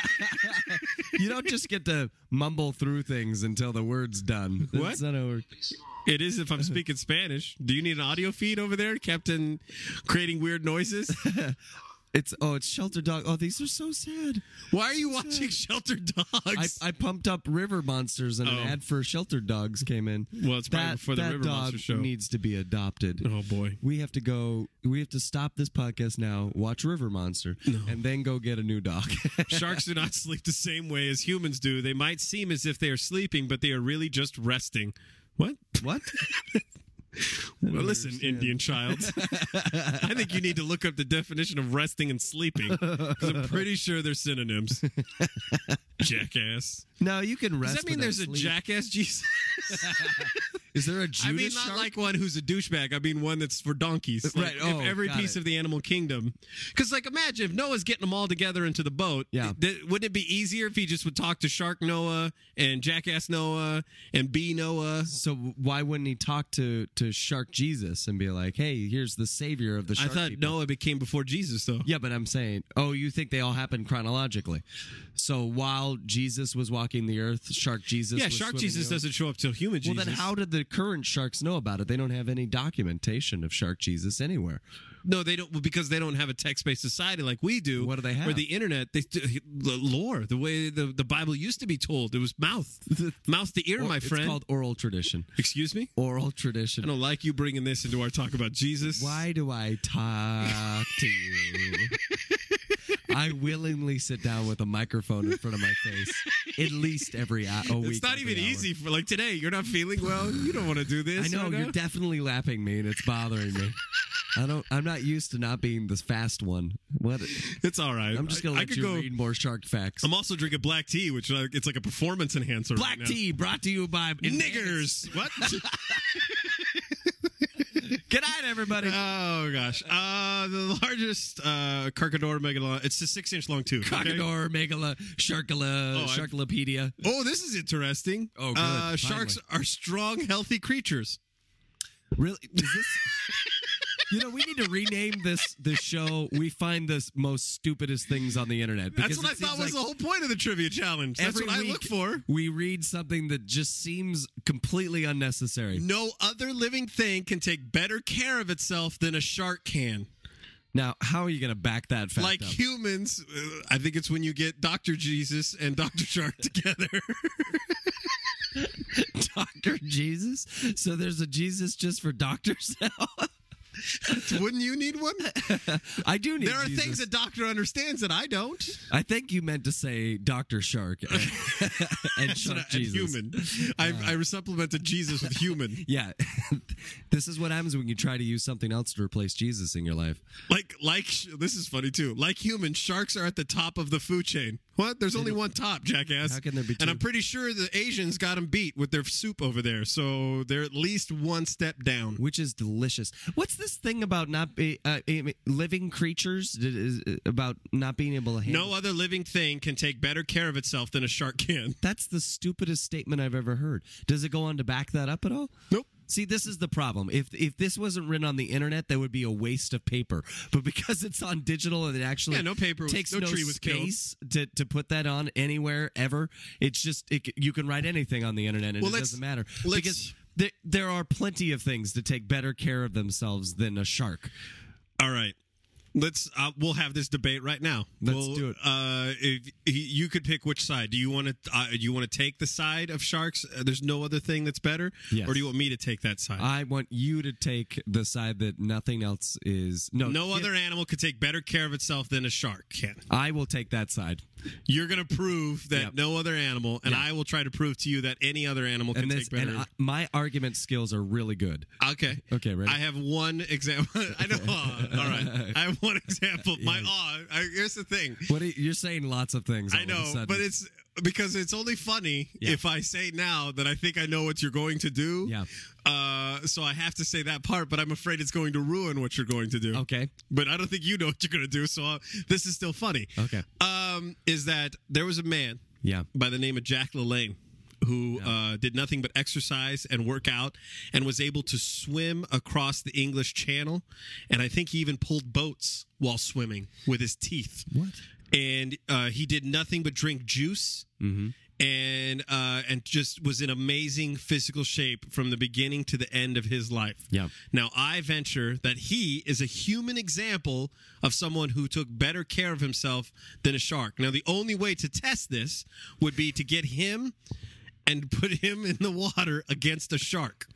You don't just get to mumble through things until the word's done. What? That's not how it works. It is if I'm speaking Spanish. Do you need an audio feed over there, Captain, creating weird noises? It's Shelter Dog. Oh, these are so sad. Why are you watching Shelter Dogs? I pumped up River Monsters and an ad for Shelter Dogs came in. Well, it's probably before the River Monster show. That dog needs to be adopted. Oh boy. We have to stop this podcast now, watch River Monster, and then go get a new dog. Sharks do not sleep the same way as humans do. They might seem as if they are sleeping, but they are really just resting. What? Well, listen, Indian child. I think you need to look up the definition of resting and sleeping, because I'm pretty sure they're synonyms. Jackass. No, you can rest. Does that mean there's a jackass Jesus? Is there a Judas I mean, not shark? like one who's a douchebag. I mean one that's for donkeys. Like, Right. Oh, if every got piece it. of the animal kingdom. Because, like, imagine if Noah's getting them all together into the boat. Yeah. Wouldn't it be easier if he just would talk to Shark Noah and Jackass Noah and Bee Noah? So why wouldn't he talk to Shark Jesus and be like, "Hey, here's the savior of the I shark thought people"? Noah became before Jesus, though. Yeah, but I'm saying, you think they all happened chronologically? So while Jesus was walking the earth, Shark Jesus. Yeah, was Shark swimming Jesus the ocean? doesn't show up till human Well, Jesus. then how did the current sharks know about it? They don't have any documentation of Shark Jesus anywhere. No, they don't, because they don't have a text-based society like we do. What do they have? Or the internet, the lore, the way the Bible used to be told. It was mouth to ear, my friend. It's called oral tradition. Excuse me? Oral I tradition. don't like you bringing this into our talk about Jesus. Why do I talk to you? I willingly sit down with a microphone in front of my face at least every week. It's not even every hour. easy for, like, today. You're not feeling well. You don't want to do this. I know right now. you're definitely lapping me, and it's bothering me. I'm not used to not being the fast one. What? It's all right. I'm just gonna I let could you go. read more shark facts. I'm also drinking black tea, which it's like a performance enhancer. Black right now. tea brought to you by Niggers. What? Good night, everybody. Oh gosh. The largest Carcador megalon. It's a 6-inch long tooth. okay? Crocodile, Megala, Sharkala, Sharkalopedia. Oh, this is interesting. Oh, good. Sharks are strong, healthy creatures. Really? Is this? We need to rename this show. We find the most stupidest things on the internet. That's because what I it seems thought was like the whole point of the trivia challenge. That's every what I week look for. We read something that just seems completely unnecessary. No other living thing can take better care of itself than a shark can. Now, how are you going to back that fact Like up? humans, I think it's when you get Dr. Jesus and Dr. Shark together. Dr. Jesus? So there's a Jesus just for doctors now? Wouldn't you need one? I do need There are Jesus. things a doctor understands that I don't. I think you meant to say Dr. Shark and Shark And Jesus. human. I supplemented Jesus with human. Yeah. This is what happens when you try to use something else to replace Jesus in your life. This is funny too. Like humans, sharks are at the top of the food chain. What? There's only one top, jackass. How can there be two? And I'm pretty sure the Asians got them beat with their soup over there. So they're at least one step down. Which is delicious. What's this thing about living creatures? About not being able to handle? No other living thing can take better care of itself than a shark can. That's the stupidest statement I've ever heard. Does it go on to back that up at all? Nope. See, this is the problem. If this wasn't written on the internet, that would be a waste of paper. But because it's on digital and it actually no paper, takes no tree was killed. space to put that on anywhere ever, it's just you can write anything on the internet and it doesn't matter because there are plenty of things to take better care of themselves than a shark. All right. We'll have this debate right now. Let's do it. If you could pick which side. Do you want to take the side of sharks? There's no other thing that's better. Yes. Or do you want me to take that side? I want you to take the side that nothing else is. No other animal could take better care of itself than a shark can. I will take that side. You're going to prove that Yep. no other animal, and Yeah. I will try to prove to you that any other animal can take better. My argument skills are really good. Okay. Okay, ready? I have one example. I know. All right. I have one example. Here's the thing. You're saying lots of things. All I of a know, sudden. but it's because it's only funny Yeah. if I say now that I think I know what you're going to do. Yeah. So I have to say that part, but I'm afraid it's going to ruin what you're going to do. Okay. But I don't think you know what you're going to do, so this is still funny. Okay. Is that there was a man Yeah. by the name of Jack LaLanne who did nothing but exercise and work out and was able to swim across the English Channel. And I think he even pulled boats while swimming with his teeth. What? And he did nothing but drink juice. Mm-hmm. And just was in amazing physical shape from the beginning to the end of his life. Yeah. Now, I venture that he is a human example of someone who took better care of himself than a shark. Now, the only way to test this would be to get him and put him in the water against a shark.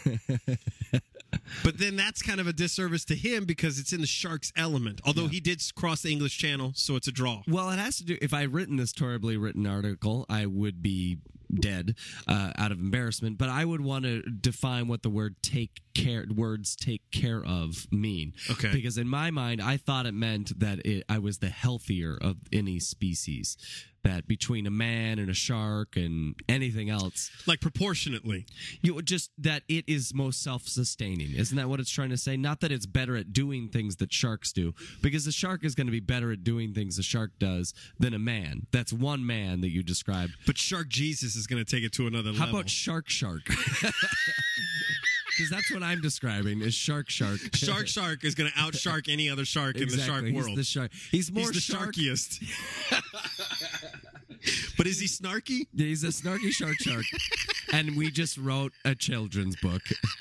But then that's kind of a disservice to him because it's in the shark's element. Although he did cross the English Channel, so it's a draw. Well, it has to do. If I'd written this terribly written article, I would be dead out of embarrassment. But I would want to define what the word "take words take care of mean. Okay. Because in my mind, I thought it meant that I was the healthier of any species. That between a man and a shark and anything else, Like proportionately. just that it is most self-sustaining. Isn't that what it's trying to say? Not that it's better at doing things that sharks do, because the shark is going to be better at doing things a shark does than a man. That's one man that you described. But Shark Jesus is going to take it to another How level. about shark? Because that's what I'm describing is shark. Shark is going to outshark any other shark in the shark world. He's the shark. He's more He's the shark. sharkiest. But is he snarky? He's a snarky shark. And we just wrote a children's book.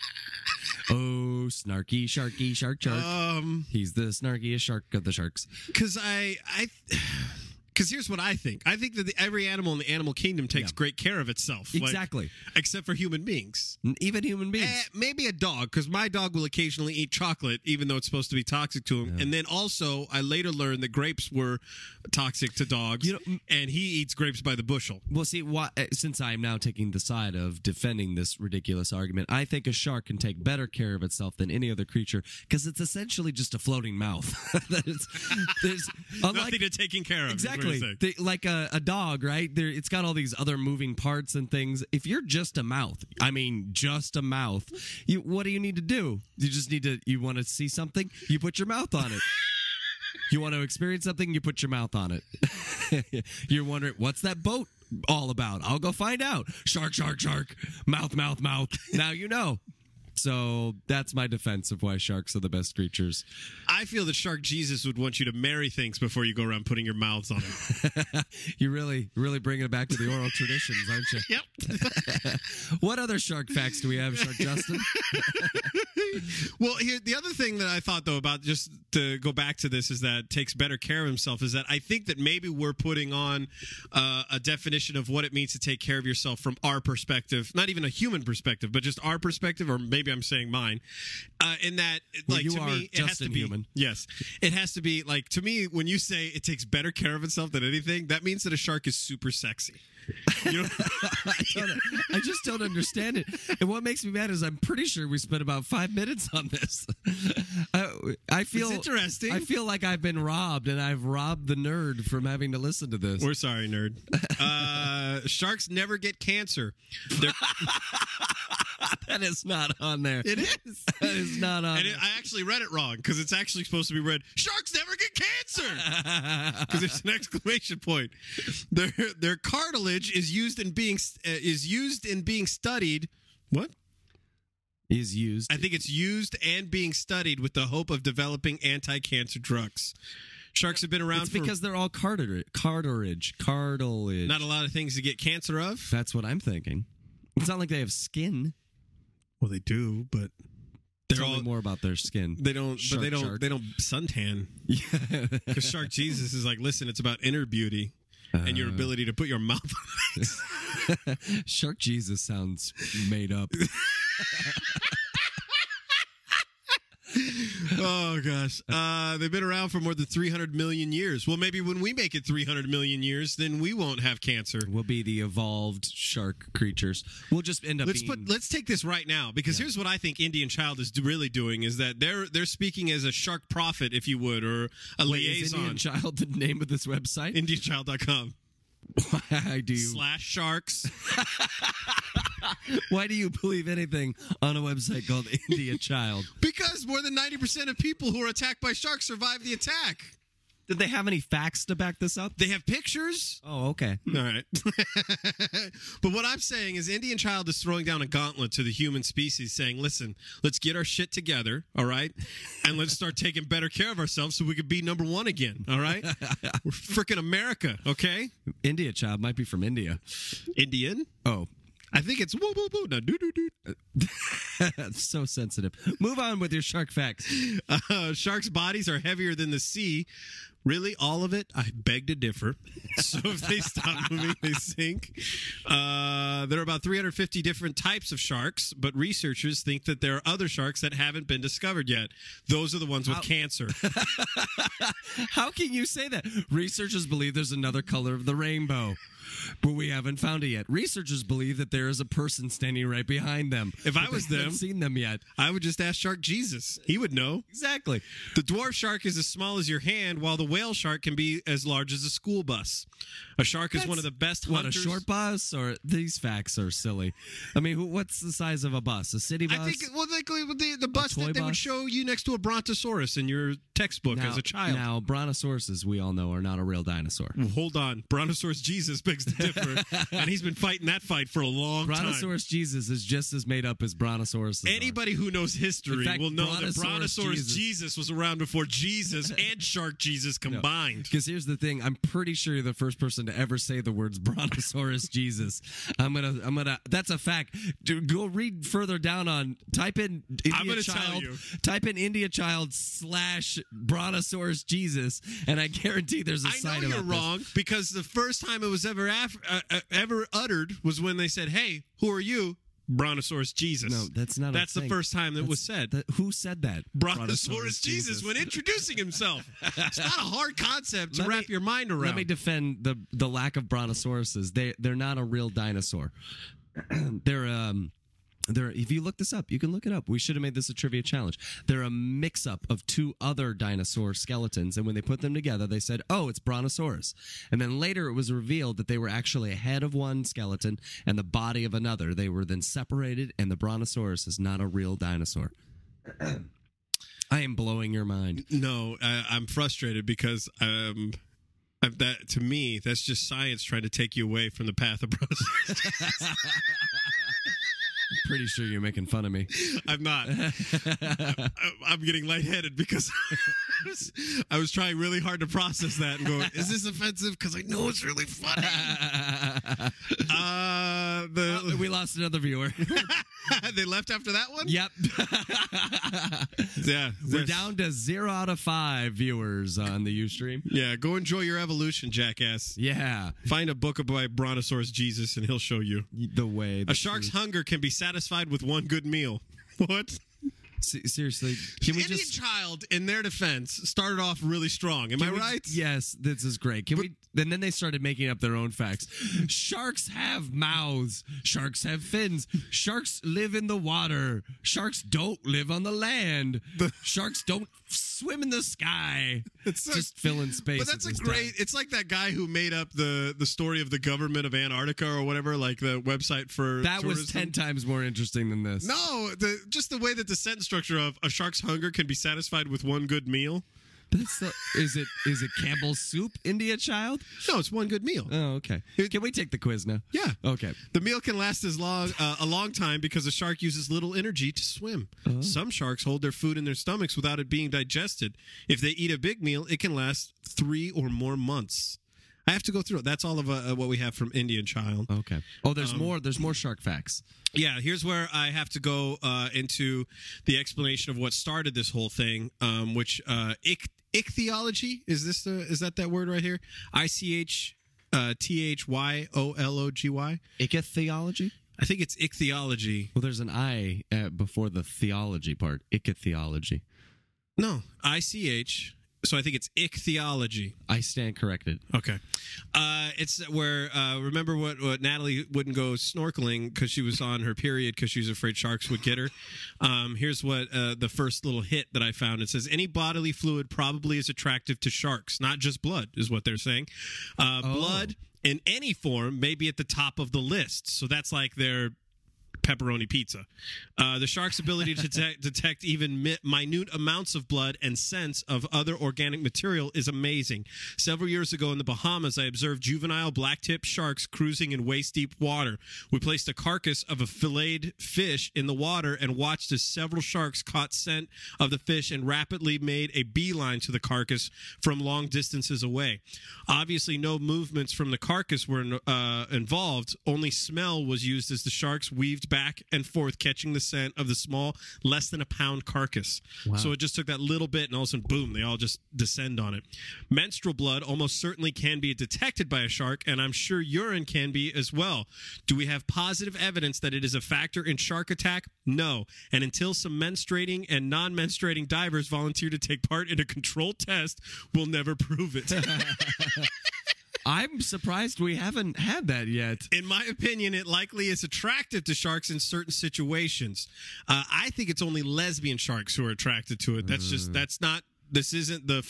Oh, snarky sharky shark. He's the snarkiest shark of the sharks. Because because here's what I think. I think that every animal in the animal kingdom takes great care of itself. like, Exactly. except for human beings. Even human beings. Maybe a dog, because my dog will occasionally eat chocolate, even though it's supposed to be toxic to him. Yeah. And then also, I later learned that grapes were toxic to dogs, and he eats grapes by the bushel. Well, see, since I am now taking the side of defending this ridiculous argument, I think a shark can take better care of itself than any other creature, because it's essentially just a floating mouth. There's nothing to taking care of. Exactly. Like a dog, right? It's got all these other moving parts and things. If you're just a mouth, just a mouth, what do you need to do? You just need to, you want to see something? You put your mouth on it. You want to experience something? You put your mouth on it. You're wondering, what's that boat all about? I'll go find out. Shark. Mouth. Now you know. So that's my defense of why sharks are the best creatures. I feel that Shark Jesus would want you to marry things before you go around putting your mouths on them. You're really bringing it back to the oral traditions, aren't you? Yep. What other shark facts do we have, Shark Justin? Well, here the other thing that I thought, though, about just to go back to this is that takes better care of himself is that I think that maybe we're putting on a definition of what it means to take care of yourself from our perspective, not even a human perspective, but just our perspective, or maybe I'm saying mine, in that, well, like, you to are me, it has to be human. Yes, it has to be like, to me, when you say it takes better care of itself than anything, that means that a shark is super sexy. You know? I just don't understand it. And what makes me mad is I'm pretty sure we spent about 5 minutes on this. I feel it's interesting. I feel like I've been robbed, and I've robbed the nerd from having to listen to this. We're sorry, nerd. Sharks never get cancer. That is not on there. It is. That is not on. And I actually read it wrong, because it's actually supposed to be read, sharks never get cancer, because there's an exclamation point. Their cartilage is used in being studied. What? Is used. I think it's used and being studied with the hope of developing anti-cancer drugs. Sharks have been around because they're all cartilage. Not a lot of things to get cancer of. That's what I'm thinking. It's not like they have skin. Well, they do, but Tell me more about their skin. They don't suntan. Yeah. Because Shark Jesus is like, listen, it's about inner beauty and your ability to put your mouth on it. Shark Jesus sounds made up. Oh, gosh. They've been around for more than 300 million years. Well, maybe when we make it 300 million years, then we won't have cancer. We'll be the evolved shark creatures. We'll just end up Let's take this right now, because here's what I think Indian Child is really doing, is that they're speaking as a shark prophet, if you would, or a liaison. Is Indian Child the name of this website? IndianChild.com. Why do you... /sharks. Why do you believe anything on a website called India Child? Because more than 90% of people who are attacked by sharks survive the attack. Did they have any facts to back this up? They have pictures. Oh, okay. All right. But what I'm saying is Indian Child is throwing down a gauntlet to the human species, saying, listen, let's get our shit together, all right? And let's start taking better care of ourselves so we could be number one again, all right? We're freaking America, okay? India Child might be from India. Indian? Oh. I think it's woo woo woo. Now do do do. That's so sensitive. Move on with your shark facts. Sharks' bodies are heavier than the sea, Really, all of it? I beg to differ. So if they stop moving, they sink. There are about 350 different types of sharks, but researchers think that there are other sharks that haven't been discovered yet. Those are the ones with cancer. How can you say that? Researchers believe there's another color of the rainbow, but we haven't found it yet. Researchers believe that there is a person standing right behind them. If I was they them, haven't seen them yet. I would just ask Shark Jesus. He would know. Exactly. The dwarf shark is as small as your hand, while the whale shark can be as large as a school bus. A shark is one of the best What, hunters. a short bus? Or these facts are silly. I mean, what's the size of a bus? A city bus? I think, well, like the bus toy that they would bus? show you next to a brontosaurus in your textbook as a child. Now, brontosauruses, we all know, are not a real dinosaur. Hold on. Brontosaurus Jesus begs to differ, and he's been fighting that fight for a long time. Brontosaurus Jesus is just as made up as Brontosaurus. Anybody who knows history In fact, will know that Brontosaurus Brontosaurus Jesus was around before Jesus and Shark Jesus combined. Because here's the thing, I'm pretty sure you're the first person to ever say the words Brontosaurus Jesus. I'm gonna. That's a fact. Dude, go read further down on. Type in India Child. Type in India Child / Brontosaurus Jesus, and I guarantee there's a site. I know you're wrong because the first time it was ever uttered was when they said, "Hey, who are you?" Brontosaurus Jesus. No, that's not. That's the first time that was said. Who said that? Brontosaurus Jesus when introducing himself. It's not a hard concept to wrap your mind around. Let me defend the lack of brontosauruses. They're not a real dinosaur. They're if you look this up, you can look it up. We should have made this a trivia challenge. They're a mix-up of two other dinosaur skeletons, and when they put them together, they said, "Oh, it's Brontosaurus." And then later, it was revealed that they were actually a head of one skeleton and the body of another. They were then separated, and the Brontosaurus is not a real dinosaur. I am blowing your mind. No, I'm frustrated because that to me, that's just science trying to take you away from the path of Brontosaurus. I'm pretty sure you're making fun of me. I'm not. I'm getting lightheaded because I was trying really hard to process that and go, is this offensive? Because I know it's really funny. We lost another viewer. They left after that one? Yep. Yeah. We're down to 0 out of 5 viewers on the Ustream. Yeah, go enjoy your evolution, jackass. Yeah. Find a book by Brontosaurus Jesus and he'll show you. The way. A shark's hunger can be satisfied with one good meal. What? Seriously, can we Indian Child, in their defense, started off really strong. Am I right? Yes, this is great. And then they started making up their own facts. Sharks have mouths. Sharks have fins. Sharks live in the water. Sharks don't live on the land. Sharks don't swim in the sky. It's just fill in space. But that's a great. It's like that guy who made up the story of the government of Antarctica or whatever, like the website for that tourism. Was 10 times more interesting than this. No, just the way that the sentence structure of a shark's hunger can be satisfied with one good meal. Is it Campbell's soup, India Child? No, it's one good meal. Oh, okay. Can we take the quiz now? Yeah. Okay. The meal can last a long time because the shark uses little energy to swim. Oh. Some sharks hold their food in their stomachs without it being digested. If they eat a big meal, it can last 3 or more months. I have to go through it. That's all of what we have from Indian Child. Okay. Oh, there's more. There's more shark facts. Yeah, here's where I have to go into the explanation of what started this whole thing, which ichthyology is that word right here? ICHTHYOLOGY. Ichthyology? I think it's ichthyology. Well, there's an I before the theology part. Ichthyology. No, ICH. So I think it's ichthyology. I stand corrected. Okay. It's where, remember what Natalie wouldn't go snorkeling because she was on her period because she was afraid sharks would get her. Here's what the first little hit that I found. It says, any bodily fluid probably is attractive to sharks, not just blood, is what they're saying. Blood in any form may be at the top of the list. So that's like their pepperoni pizza. The shark's ability to detect even minute amounts of blood and sense of other organic material is amazing. Several years ago in the Bahamas, I observed juvenile blacktip sharks cruising in waist-deep water. We placed a carcass of a filleted fish in the water and watched as several sharks caught scent of the fish and rapidly made a beeline to the carcass from long distances away. Obviously, no movements from the carcass were involved. Only smell was used as the sharks weaved back back and forth, catching the scent of the small, less than a pound carcass. Wow. So it just took that little bit, and all of a sudden, boom, they all just descend on it. Menstrual blood almost certainly can be detected by a shark, and I'm sure urine can be as well. Do we have positive evidence that it is a factor in shark attack? No. And until some menstruating and non-menstruating divers volunteer to take part in a controlled test, we'll never prove it. I'm surprised we haven't had that yet. In my opinion, it likely is attractive to sharks in certain situations. I think it's only lesbian sharks who are attracted to it. That's not. This isn't the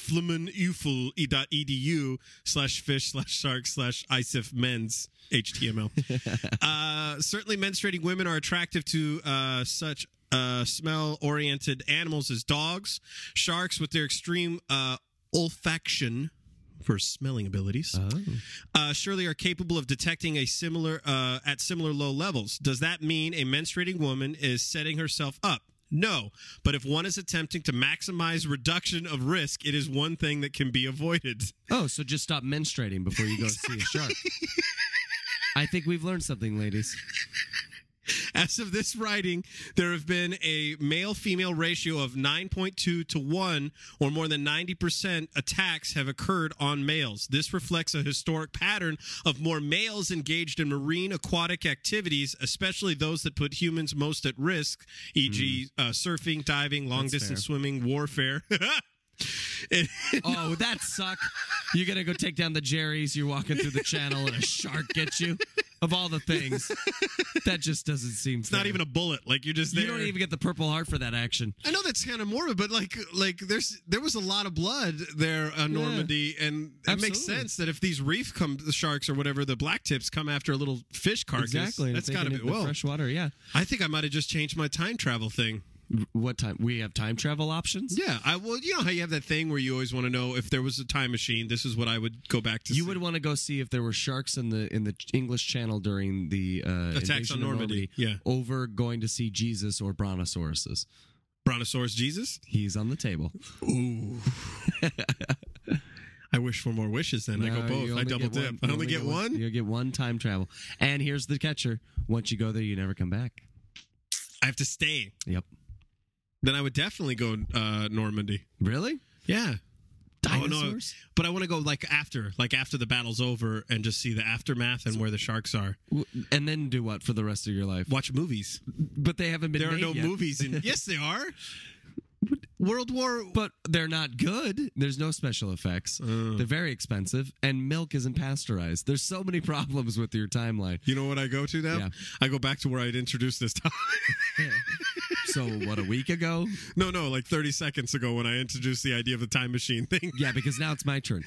flumenufel.edu/fish/shark/ISIF men's HTML. Certainly, menstruating women are attractive to such smell-oriented animals as dogs. Sharks, with their extreme olfaction for smelling abilities, surely are capable of detecting at similar low levels. Does that mean a menstruating woman is setting herself up? No, but if one is attempting to maximize reduction of risk, it is one thing that can be avoided. Oh, so just stop menstruating before you go see a shark. I think we've learned something, ladies. As of this writing, there have been a male-female ratio of 9.2 to 1, or more than 90% attacks have occurred on males. This reflects a historic pattern of more males engaged in marine aquatic activities, especially those that put humans most at risk, e.g. Surfing, diving, long-distance swimming, warfare. Oh, that suck. You gotta go take down the Jerry's, you're walking through the channel and a shark gets you. Of all the things, that just doesn't seem fair. It's not even a bullet. Like, you're just there. You don't even get the Purple Heart for that action. I know that's kind of morbid, but like there was a lot of blood there on Normandy, and it makes sense that if these reef sharks or whatever, the black tips, come after a little fish carcass, exactly. That's got to be fresh water. Yeah, I think I might have just changed my time travel thing. What time? We have time travel options? Yeah. Well, you know how you have that thing where you always want to know if there was a time machine, this is what I would go back to see. You would want to go see if there were sharks in the English Channel during the attacks on Normandy. Yeah. Over going to see Jesus or brontosauruses. Brontosaurus Jesus? He's on the table. Ooh. I wish for more wishes then. No, I go both. I double dip. I only get one? You get one time travel. And here's the catcher. Once you go there, you never come back. I have to stay. Yep. Then I would definitely go Normandy. Really? Yeah. Dinosaurs? Oh, no. But I want to go after the battle's over and just see the aftermath and where the sharks are. And then do what for the rest of your life? Watch movies. But they haven't been made yet. There are no movies in. Yes, they are. World War. But they're not good. There's no special effects. They're very expensive, and milk isn't pasteurized. There's so many problems with your timeline. You know what I go to now? Yeah. I go back to where I'd introduced this topic. So, what, a week ago? No, like 30 seconds ago when I introduced the idea of the time machine thing. Yeah, because now it's my turn.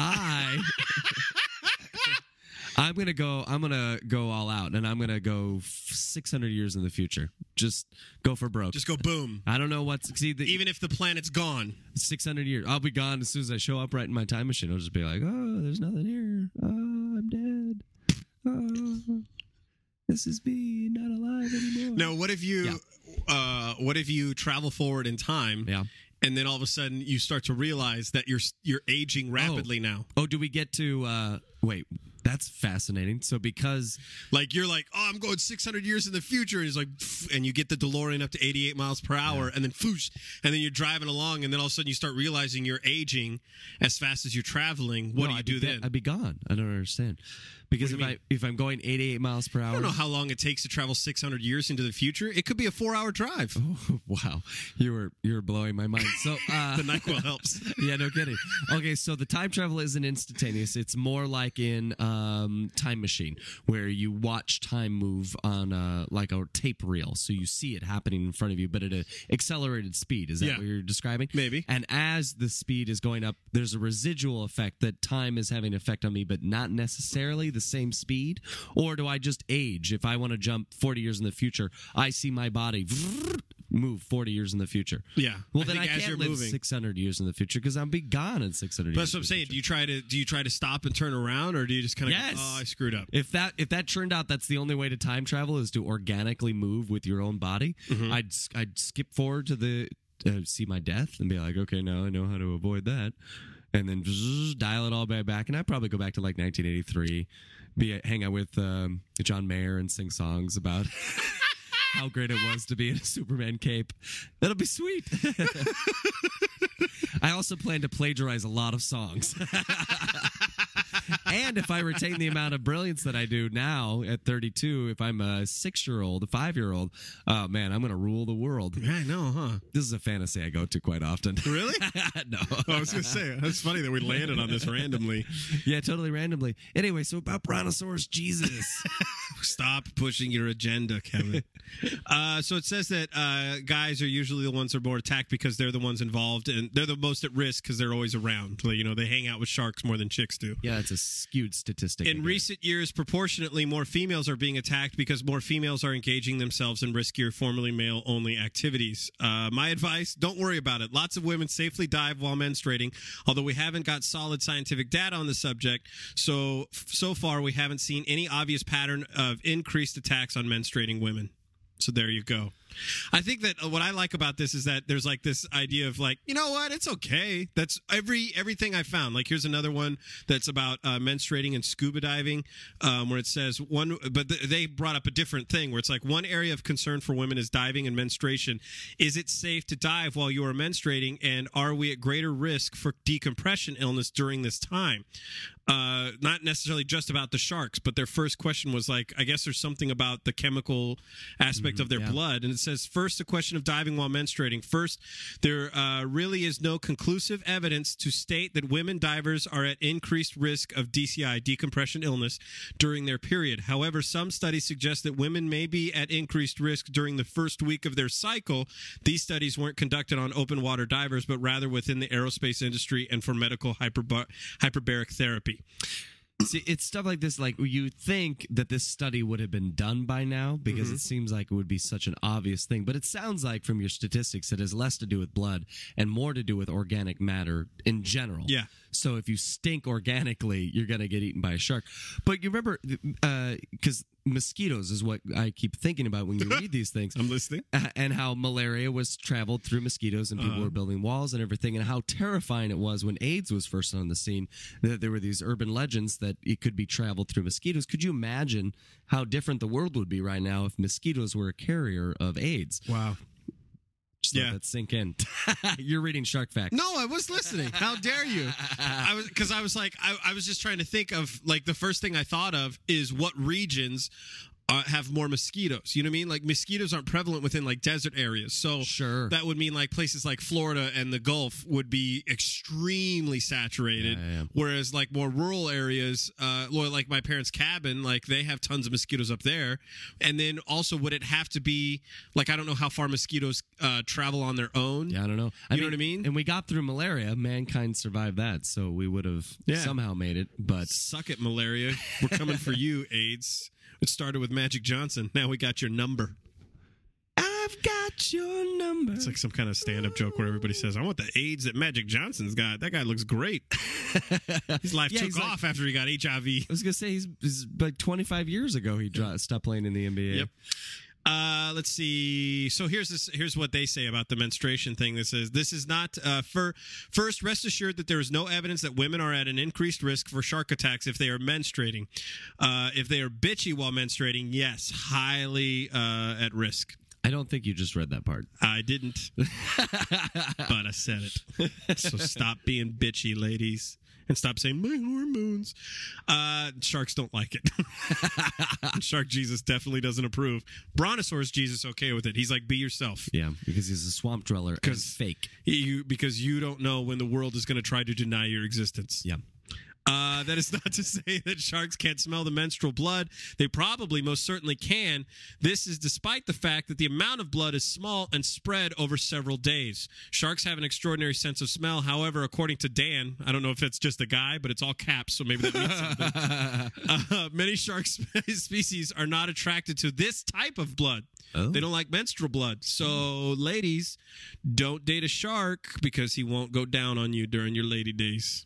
I'm gonna go all out, and I'm gonna go 600 years in the future. Just go for broke. Just go boom. I don't know what's even if the planet's gone. 600 years, I'll be gone as soon as I show up right in my time machine. I'll just be like, oh, there's nothing here. Oh, I'm dead. Oh, this is me, not alive anymore. Now, what if you travel forward in time? Yeah. And then all of a sudden you start to realize that you're aging rapidly now. Oh, do we get to wait? That's fascinating. So because you're like, oh, I'm going 600 years in the future, and it's like, and you get the DeLorean up to 88 miles per hour, and then foosh, and then you're driving along, and then all of a sudden you start realizing you're aging as fast as you're traveling. What do you do then? I'd be gone. I don't understand. Because if I'm going 88 miles per hour, I don't know how long it takes to travel 600 years into the future. It could be a 4-hour drive. Oh, wow, you're blowing my mind. So the NyQuil helps. Yeah, no kidding. Okay, so the time travel isn't instantaneous. It's more like in Time Machine, where you watch time move on a tape reel, so you see it happening in front of you, but at an accelerated speed. Is that what you're describing? Maybe. And as the speed is going up, there's a residual effect that time is having an effect on me, but not necessarily the same speed. Or do I just age? If I want to jump 40 years in the future, I see my body move 40 years in the future. Yeah. Well, then I can't live 600 years in the future because I'll be gone in 600 years. That's what I'm saying. Do you try to stop and turn around, or do you just kind of yes. go, oh, I screwed up? If that turned out that's the only way to time travel is to organically move with your own body, I'd skip forward to the see my death and be like, okay, now I know how to avoid that, and then dial it all back, and I'd probably go back to 1983, hang out with John Mayer and sing songs about how great it was to be in a Superman cape. That'll be sweet. I also plan to plagiarize a lot of songs. And if I retain the amount of brilliance that I do now at 32, if I'm a 6-year-old, a 5-year-old, oh man, I'm going to rule the world. Yeah, I know, huh? This is a fantasy I go to quite often. Really? No. I was going to say, that's funny that we landed on this randomly. Yeah, totally randomly. Anyway, so about Brontosaurus Jesus. Stop pushing your agenda, Kevin. So it says that guys are usually the ones that are more attacked because they're the ones involved, and they're the most at risk because they're always around. Like, they hang out with sharks more than chicks do. Yeah, it's a skewed statistic. In recent years, proportionately more females are being attacked because more females are engaging themselves in riskier, formerly male-only activities. My advice, don't worry about it. Lots of women safely dive while menstruating, although we haven't got solid scientific data on the subject. So far, we haven't seen any obvious pattern of increased attacks on menstruating women. So there you go. I think that what I like about this is that there's like this idea of like, you know what, it's okay. That's everything I found. Like here's another one that's about menstruating and scuba diving, where it says they brought up a different thing where it's like one area of concern for women is diving and menstruation. Is it safe to dive while you are menstruating, and are we at greater risk for decompression illness during this time? Not necessarily just about the sharks, but their first question was like, I guess there's something about the chemical aspect of their blood. And it says, first, the question of diving while menstruating. First, there really is no conclusive evidence to state that women divers are at increased risk of DCI, decompression illness, during their period. However, some studies suggest that women may be at increased risk during the first week of their cycle. These studies weren't conducted on open water divers, but rather within the aerospace industry and for medical hyperbaric therapy. See, it's stuff like this, like you think that this study would have been done by now because it seems like it would be such an obvious thing. But it sounds like from your statistics, it has less to do with blood and more to do with organic matter in general. Yeah. So if you stink organically, you're going to get eaten by a shark. But you remember, because mosquitoes is what I keep thinking about when you read these things. I'm listening. And how malaria was traveled through mosquitoes and people were building walls and everything, and how terrifying it was when AIDS was first on the scene, that there were these urban legends that it could be traveled through mosquitoes. Could you imagine how different the world would be right now if mosquitoes were a carrier of AIDS? Wow. Just let that sink in. You're reading Shark Facts. No, I was listening. How dare you? I was just trying to think of, like, the first thing I thought of is what regions have more mosquitoes. You know what I mean? Like, mosquitoes aren't prevalent within like desert areas. So sure, that would mean like places like Florida and the Gulf would be extremely saturated. Yeah. Whereas like more rural areas, like my parents' cabin, like they have tons of mosquitoes up there. And then also, would it have to be like, I don't know how far mosquitoes travel on their own. Yeah, I don't know. You know what I mean? And we got through malaria. Mankind survived that, so we would have somehow made it. But suck it, malaria. We're coming for you, AIDS. It started with Magic Johnson. Now we got your number. I've got your number. It's like some kind of stand-up joke where everybody says, I want the AIDS that Magic Johnson's got. That guy looks great. His life took off after he got HIV. I was going to say, he's like 25 years ago he stopped playing in the NBA. Yep. Let's see. So here's what they say about the menstruation thing. This is not first, rest assured that there is no evidence that women are at an increased risk for shark attacks if they are menstruating. If they are bitchy while menstruating, yes, highly at risk. I don't think you just read that part. I didn't, but I said it. So stop being bitchy, ladies. And stop saying, my hormones. Sharks don't like it. Shark Jesus definitely doesn't approve. Brontosaurus Jesus okay with it. He's like, be yourself. Yeah, because he's a swamp dweller and fake. Because you don't know when the world is going to try to deny your existence. Yeah. That is not to say that sharks can't smell the menstrual blood. They probably most certainly can. This is despite the fact that the amount of blood is small and spread over several days. Sharks have an extraordinary sense of smell. However, according to Dan, I don't know if it's just a guy, but it's all caps, so maybe that means something. Many shark species are not attracted to this type of blood. Oh. They don't like menstrual blood. So, ladies, don't date a shark because he won't go down on you during your lady days.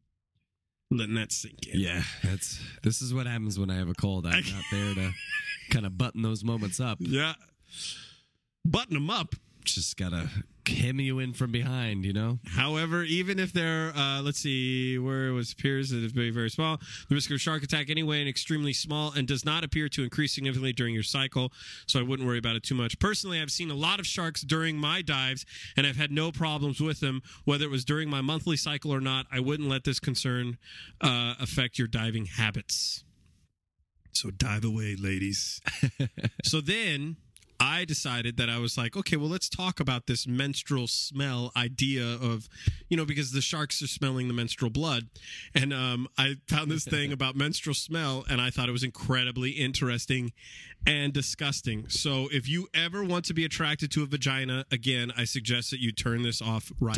Letting that sink in. Yeah, this is what happens when I have a cold. I'm not there to kind of button those moments up. Yeah. Button them up. Just gotta hem you in from behind, you know? However, even if they're, let's see, where it appears that it's very, very small, the risk of a shark attack anyway and extremely small and does not appear to increase significantly during your cycle, so I wouldn't worry about it too much. Personally, I've seen a lot of sharks during my dives, and I've had no problems with them, whether it was during my monthly cycle or not. I wouldn't let this concern affect your diving habits. So dive away, ladies. So then I decided that I was like, okay, well, let's talk about this menstrual smell idea of, because the sharks are smelling the menstrual blood. And I found this thing about menstrual smell, and I thought it was incredibly interesting and disgusting. So if you ever want to be attracted to a vagina, again, I suggest that you turn this off right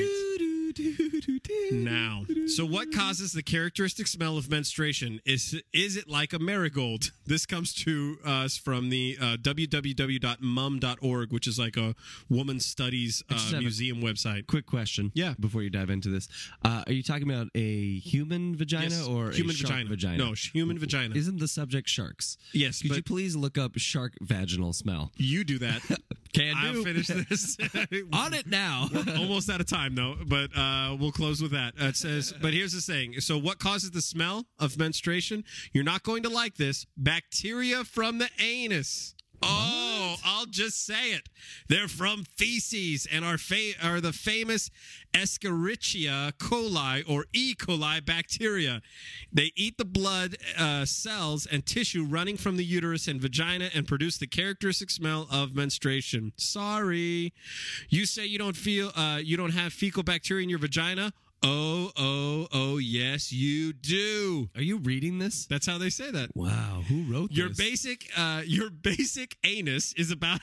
now. So what causes the characteristic smell of menstruation? Is it like a marigold? This comes to us from the www.mum.org, which is like a woman studies museum website. Quick question. Yeah. Before you dive into this. Are you talking about a human vagina Yes, or human a shark vagina? No, human vagina. Isn't the subject sharks? Yes, Could but you please look up shark vaginal smell? you do that. I'll finish this. On it now. Almost out of time, though, but we'll close with that. It says, but here's the saying. So what causes the smell of menstruation? You're not going to like this. Bacteria from the anus. Oh, I'll just say it. They're from feces and are the famous Escherichia coli or E. coli bacteria. They eat the blood cells and tissue running from the uterus and vagina and produce the characteristic smell of menstruation. Sorry. You say you don't have fecal bacteria in your vagina? Oh, yes, you do. Are you reading this? That's how they say that. Wow, who wrote Your this? your basic anus is about.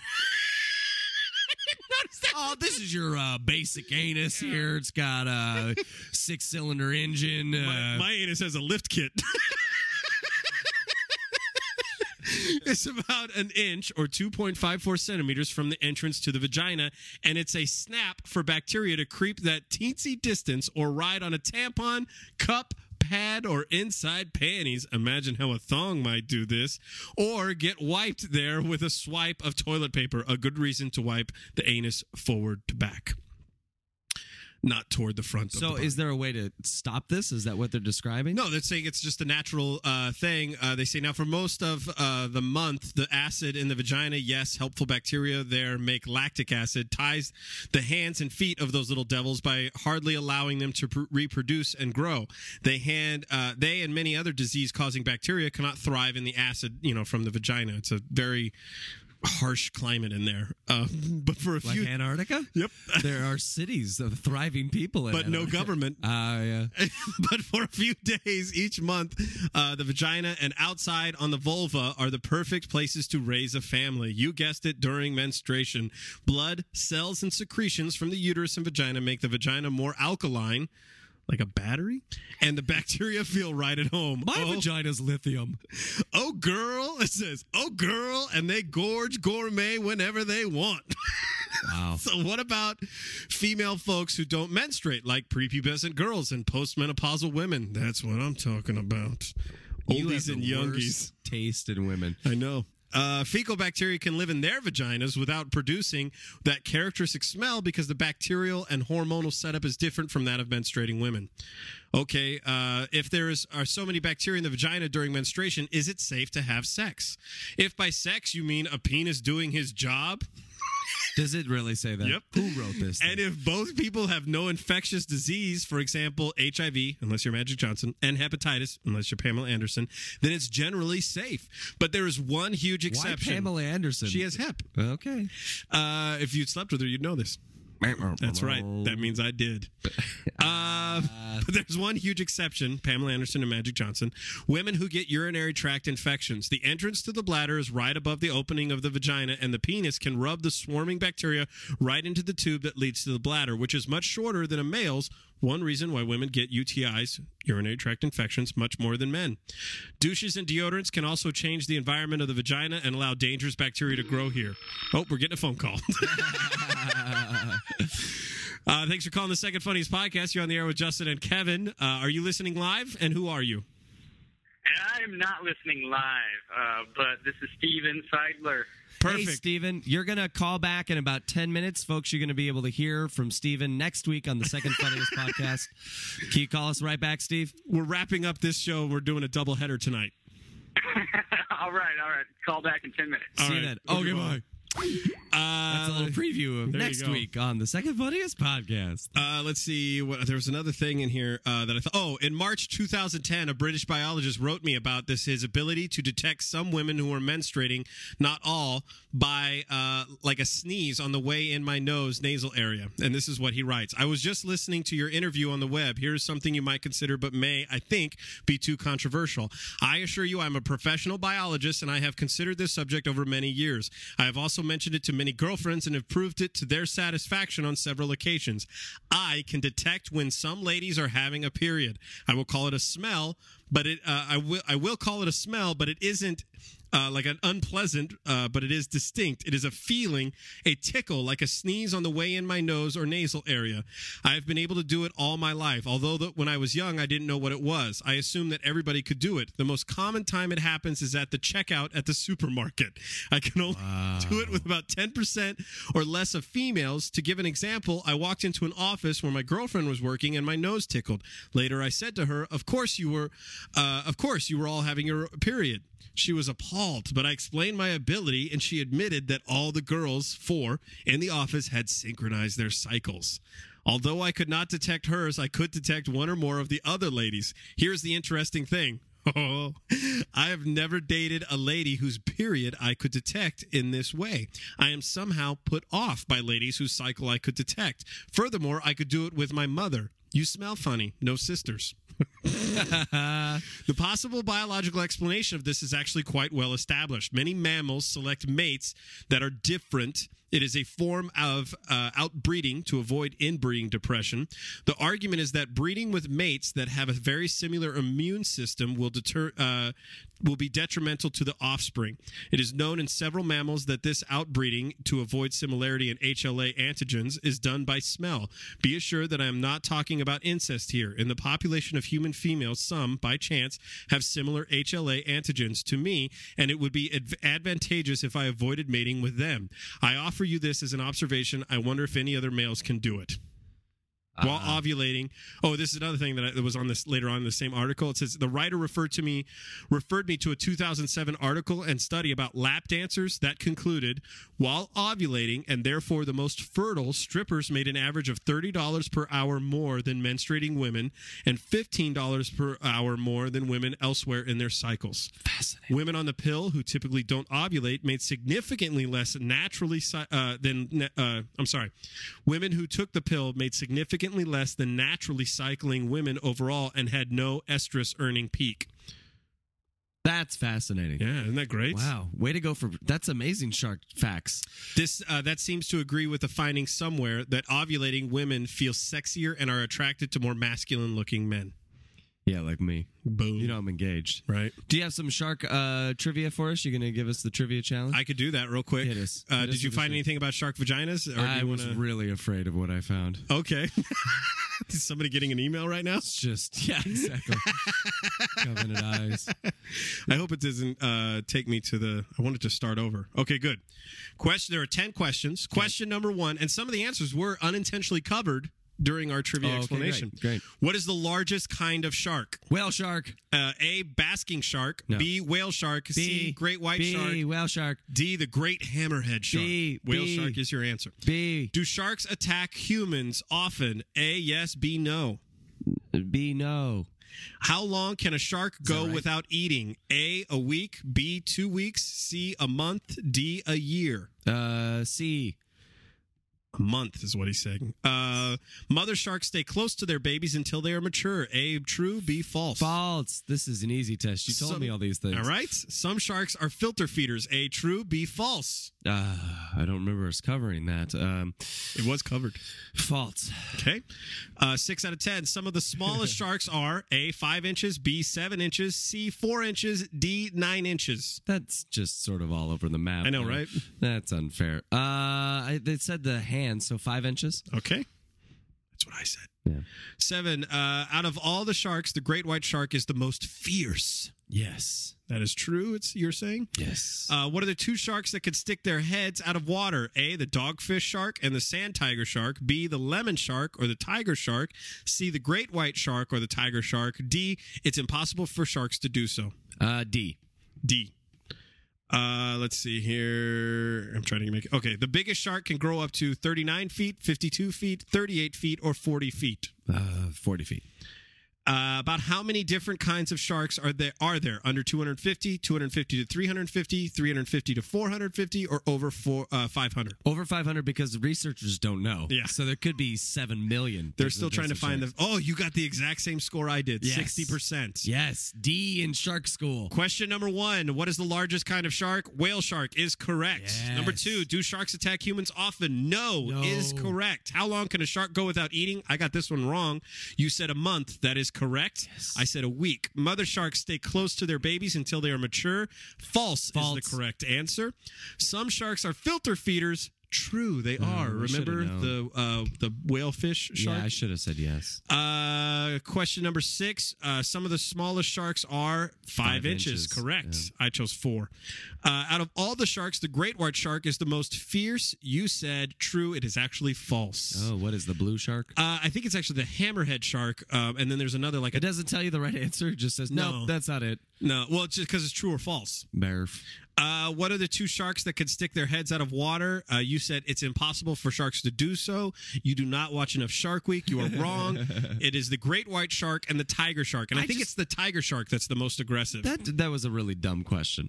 Oh, this is your basic anus here. It's got a 6-cylinder engine. My anus has a lift kit. It's about an inch or 2.54 centimeters from the entrance to the vagina, and it's a snap for bacteria to creep that teensy distance or ride on a tampon, cup, pad, or inside panties. Imagine how a thong might do this. Or get wiped there with a swipe of toilet paper. A good reason to wipe the anus forward to back. Not toward the front of the body. So is there a way to stop this? Is that what they're describing? No, they're saying it's just a natural thing. They say now for most of the month, the acid in the vagina, yes, helpful bacteria there make lactic acid, ties the hands and feet of those little devils by hardly allowing them to reproduce and grow. They and many other disease-causing bacteria cannot thrive in the acid, from the vagina. It's a very harsh climate in there, but for a few, like Antarctica. Yep, there are cities of thriving people, but no government. Yeah. But for a few days each month, the vagina and outside on the vulva are the perfect places to raise a family. You guessed it, during menstruation, blood, cells, and secretions from the uterus and vagina make the vagina more alkaline. Like a battery? And the bacteria feel right at home. My vagina's lithium. Oh, girl. It says, oh, girl. And they gorge gourmet whenever they want. Wow. So what about female folks who don't menstruate, like prepubescent girls and postmenopausal women? That's what I'm talking about. Oldies and youngies. Taste in women. I know. Fecal bacteria can live in their vaginas without producing that characteristic smell because the bacterial and hormonal setup is different from that of menstruating women. Okay, if there are so many bacteria in the vagina during menstruation, is it safe to have sex? If by sex you mean a penis doing his job... Does it really say that? Yep. Who wrote this thing? And if both people have no infectious disease, for example, HIV, unless you're Magic Johnson, and hepatitis, unless you're Pamela Anderson, then it's generally safe. But there is one huge exception. Why Pamela Anderson? She has hep. Okay. If you'd slept with her, you'd know this. That's right. That means I did. But there's one huge exception, Pamela Anderson and Magic Johnson. Women who get urinary tract infections. The entrance to the bladder is right above the opening of the vagina, and the penis can rub the swarming bacteria right into the tube that leads to the bladder, which is much shorter than a male's. One reason why women get UTIs, urinary tract infections, much more than men. Douches and deodorants can also change the environment of the vagina and allow dangerous bacteria to grow here. Oh, we're getting a phone call. Thanks for calling the Second Funniest Podcast. You're on the air with Justin and Kevin. Are you listening live? And who are you? I'm not listening live, but this is Steven Seidler. Perfect. Hey, Steven, you're going to call back in about 10 minutes. Folks, you're going to be able to hear from Steven next week on the Second Funniest Podcast. Can you call us right back, Steve? We're wrapping up this show. We're doing a doubleheader tonight. All right. Call back in 10 minutes. See you then. Okay, bye. That's a little preview of there you next go. week on the Second Funniest Podcast. Let's see. There was another thing in here that I thought. Oh, in March 2010, a British biologist wrote me about his ability to detect some women who are menstruating, not all, by like a sneeze on the way in my nasal area. And this is what he writes. I was just listening to your interview on the web. Here's something you might consider, but may, I think, be too controversial. I assure you I'm a professional biologist, and I have considered this subject over many years. I have also mentioned it to many girlfriends and have proved it to their satisfaction on several occasions. I can detect when some ladies are having a period. I will call it a smell, but I will call it a smell, but it isn't like an unpleasant, but it is distinct. It is a feeling, a tickle, like a sneeze on the way in my nose or nasal area. I have been able to do it all my life, although when I was young, I didn't know what it was. I assumed that everybody could do it. The most common time it happens is at the checkout at the supermarket. I can only do it with about 10% or less of females. To give an example, I walked into an office where my girlfriend was working and my nose tickled. Later, I said to her, of course you were all having your period. She was appalled, but I explained my ability, and she admitted that all the girls, 4, in the office had synchronized their cycles. Although I could not detect hers, I could detect one or more of the other ladies. Here's the interesting thing. Oh, I have never dated a lady whose period I could detect in this way. I am somehow put off by ladies whose cycle I could detect. Furthermore, I could do it with my mother. You smell funny. No sisters. The possible biological explanation of this is actually quite well established. Many mammals select mates that are different. It is a form of outbreeding to avoid inbreeding depression. The argument is that breeding with mates that have a very similar immune system will be detrimental to the offspring. It is known in several mammals that this outbreeding to avoid similarity in HLA antigens is done by smell. Be assured that I am not talking about incest here. In the population of human females, some, by chance, have similar HLA antigens to me, and it would be advantageous if I avoided mating with them. I offer you this as an observation. I wonder if any other males can do it. While ovulating. Oh, this is another thing that was on this later on in the same article. It says the writer referred me to a 2007 article and study about lap dancers that concluded while ovulating and therefore the most fertile, strippers made an average of $30 per hour more than menstruating women and $15 per hour more than women elsewhere in their cycles. Fascinating. Women on the pill who typically don't ovulate made significantly less naturally women who took the pill made significantly less than naturally cycling women overall and had no estrus earning peak. That's fascinating. Yeah, isn't that great? Wow. Way to go that's amazing shark facts. This that seems to agree with the finding somewhere that ovulating women feel sexier and are attracted to more masculine looking men. Yeah, like me. Boom. You know I'm engaged. Right. Do you have some shark trivia for us? You going to give us the trivia challenge? I could do that real quick. Hit us. Did you find anything about shark vaginas? Or I was really afraid of what I found. Okay. Is somebody getting an email right now? It's just, yeah, exactly. Covenant eyes. I hope it doesn't take me to I wanted to start over. Okay, good. There are 10 questions. Okay. Question number 1, and some of the answers were unintentionally covered during our trivia explanation. Great. What is the largest kind of shark? Whale shark. A, basking shark. No. B, whale shark. C, great white shark. B, whale shark. D, the great hammerhead shark. Whale shark is your answer. B. Do sharks attack humans often? A, yes. B, no. B, no. How long can a shark go without eating? A week. B, 2 weeks. C, a month. D, a year. C. A month is what he's saying. Mother sharks stay close to their babies until they are mature. A, true. B, false. False. This is an easy test. You told me all these things. All right. Some sharks are filter feeders. A, true. B, false. I don't remember us covering that. It was covered. False. Okay. 6 out of 10. Some of the smallest sharks are A, 5 inches, B, 7 inches, C, 4 inches, D, 9 inches. That's just sort of all over the map. I know, right? That's unfair. They said the hands, so 5 inches. Okay. That's what I said. Yeah. 7, out of all the sharks, the great white shark is the most fierce. Yes. That is true, you're saying? Yes. What are the 2 sharks that can stick their heads out of water? A, the dogfish shark and the sand tiger shark. B, the lemon shark or the tiger shark. C, the great white shark or the tiger shark. D, it's impossible for sharks to do so. D. D. Let's see here. I'm trying to make it. Okay, the biggest shark can grow up to 39 feet, 52 feet, 38 feet, or 40 feet. 40 feet. About how many different kinds of sharks are there? Under 250, 250 to 350, 350 to 450, or over 500? Over 500 because researchers don't know. Yeah. So there could be 7 million. They're still trying to find the... Oh, you got the exact same score I did. Yes. 60%. Yes. D in shark school. Question number 1. What is the largest kind of shark? Whale shark is correct. Yes. Number 2. Do sharks attack humans often? No is correct. How long can a shark go without eating? I got this one wrong. You said a month. That is correct. Yes. I said a week. Mother sharks stay close to their babies until they are mature. False. Is the correct answer. Some sharks are filter feeders. True, they are. Remember the whalefish shark? Yeah, I should have said yes. Question number 6. Some of the smallest sharks are 5 inches. Correct. Yeah. I chose 4. Out of all the sharks, the great white shark is the most fierce. You said true. It is actually false. Oh, what is the blue shark? I think it's actually the hammerhead shark. And then there's another like... It doesn't tell you the right answer. It just says, no, that's not it. No, well, it's just because it's true or false. Barf. What are the 2 sharks that can stick their heads out of water? You said it's impossible for sharks to do so. You do not watch enough Shark Week. You are wrong. It is the great white shark and the tiger shark. And I think it's the tiger shark that's the most aggressive. That was a really dumb question.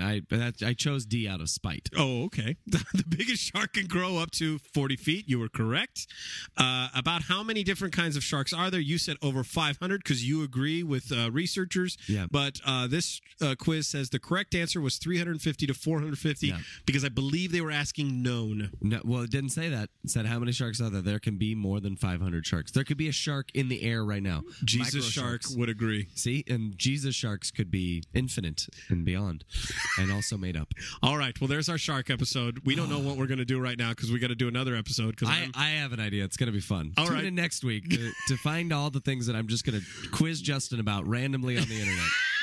I chose D out of spite. Oh, okay. The biggest shark can grow up to 40 feet. You were correct. About how many different kinds of sharks are there? You said over 500 because you agree with researchers. Yeah. But this quiz says the correct answer was 350 to 450 because I believe they were asking known. No, well, it didn't say that. It said how many sharks are there? There can be more than 500 sharks. There could be a shark in the air right now. Jesus Shark would agree. See? And Jesus sharks could be infinite and beyond and also made up. All right. Well, there's our shark episode. We don't know what we're going to do right now because we got to do another episode. I have an idea. It's going to be fun. Tune in next week to find all the things that I'm just going to quiz Justin about randomly on the internet.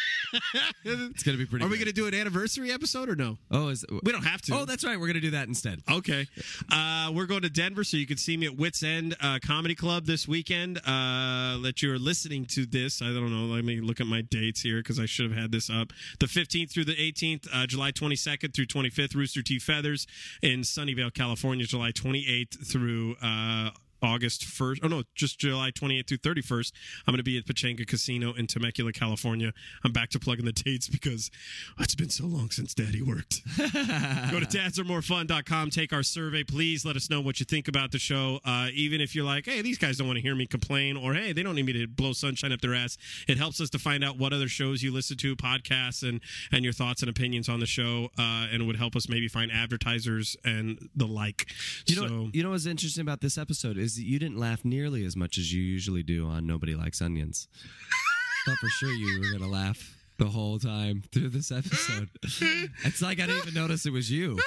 It's going to be pretty Are we good. going to do an anniversary episode or no? Oh, we don't have to. Oh, that's right. We're going to do that instead. Okay. We're going to Denver, so you can see me at Wits End Comedy Club this weekend. That you're listening to this. I don't know. Let me look at my dates here because I should have had this up. The 15th through the 18th, July 22nd through 25th, Rooster Teeth Feathers in Sunnyvale, California, July 28th through August 1st. Oh, no, just July 28th through 31st. I'm going to be at Pachanga Casino in Temecula, California. I'm back to plugging the dates because it's been so long since Daddy worked. Go to dadsareMoreFun.com. Take our survey. Please let us know what you think about the show. Even if you're like, hey, these guys don't want to hear me complain, or hey, they don't need me to blow sunshine up their ass. It helps us to find out what other shows you listen to, podcasts, and your thoughts and opinions on the show. And it would help us maybe find advertisers and the like. You know what's interesting about this episode is that you didn't laugh nearly as much as you usually do on Nobody Likes Onions. Thought for sure you were going to laugh the whole time through this episode. It's like I didn't even notice it was you.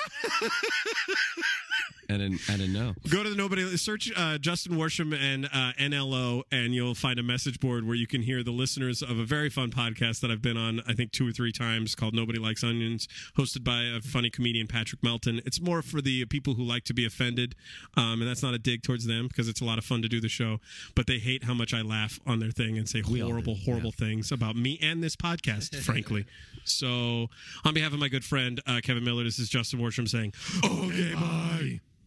I didn't know. Go to the Nobody, search Justin Worsham and NLO, and you'll find a message board where you can hear the listeners of a very fun podcast that I've been on, I think 2 or 3 times, called Nobody Likes Onions, hosted by a funny comedian, Patrick Melton. It's more for the people who like to be offended, and that's not a dig towards them because it's a lot of fun to do the show, but they hate how much I laugh on their thing and say horrible things about me and this podcast, frankly. So, on behalf of my good friend, Kevin Miller, this is Justin Worsham saying, okay, bye.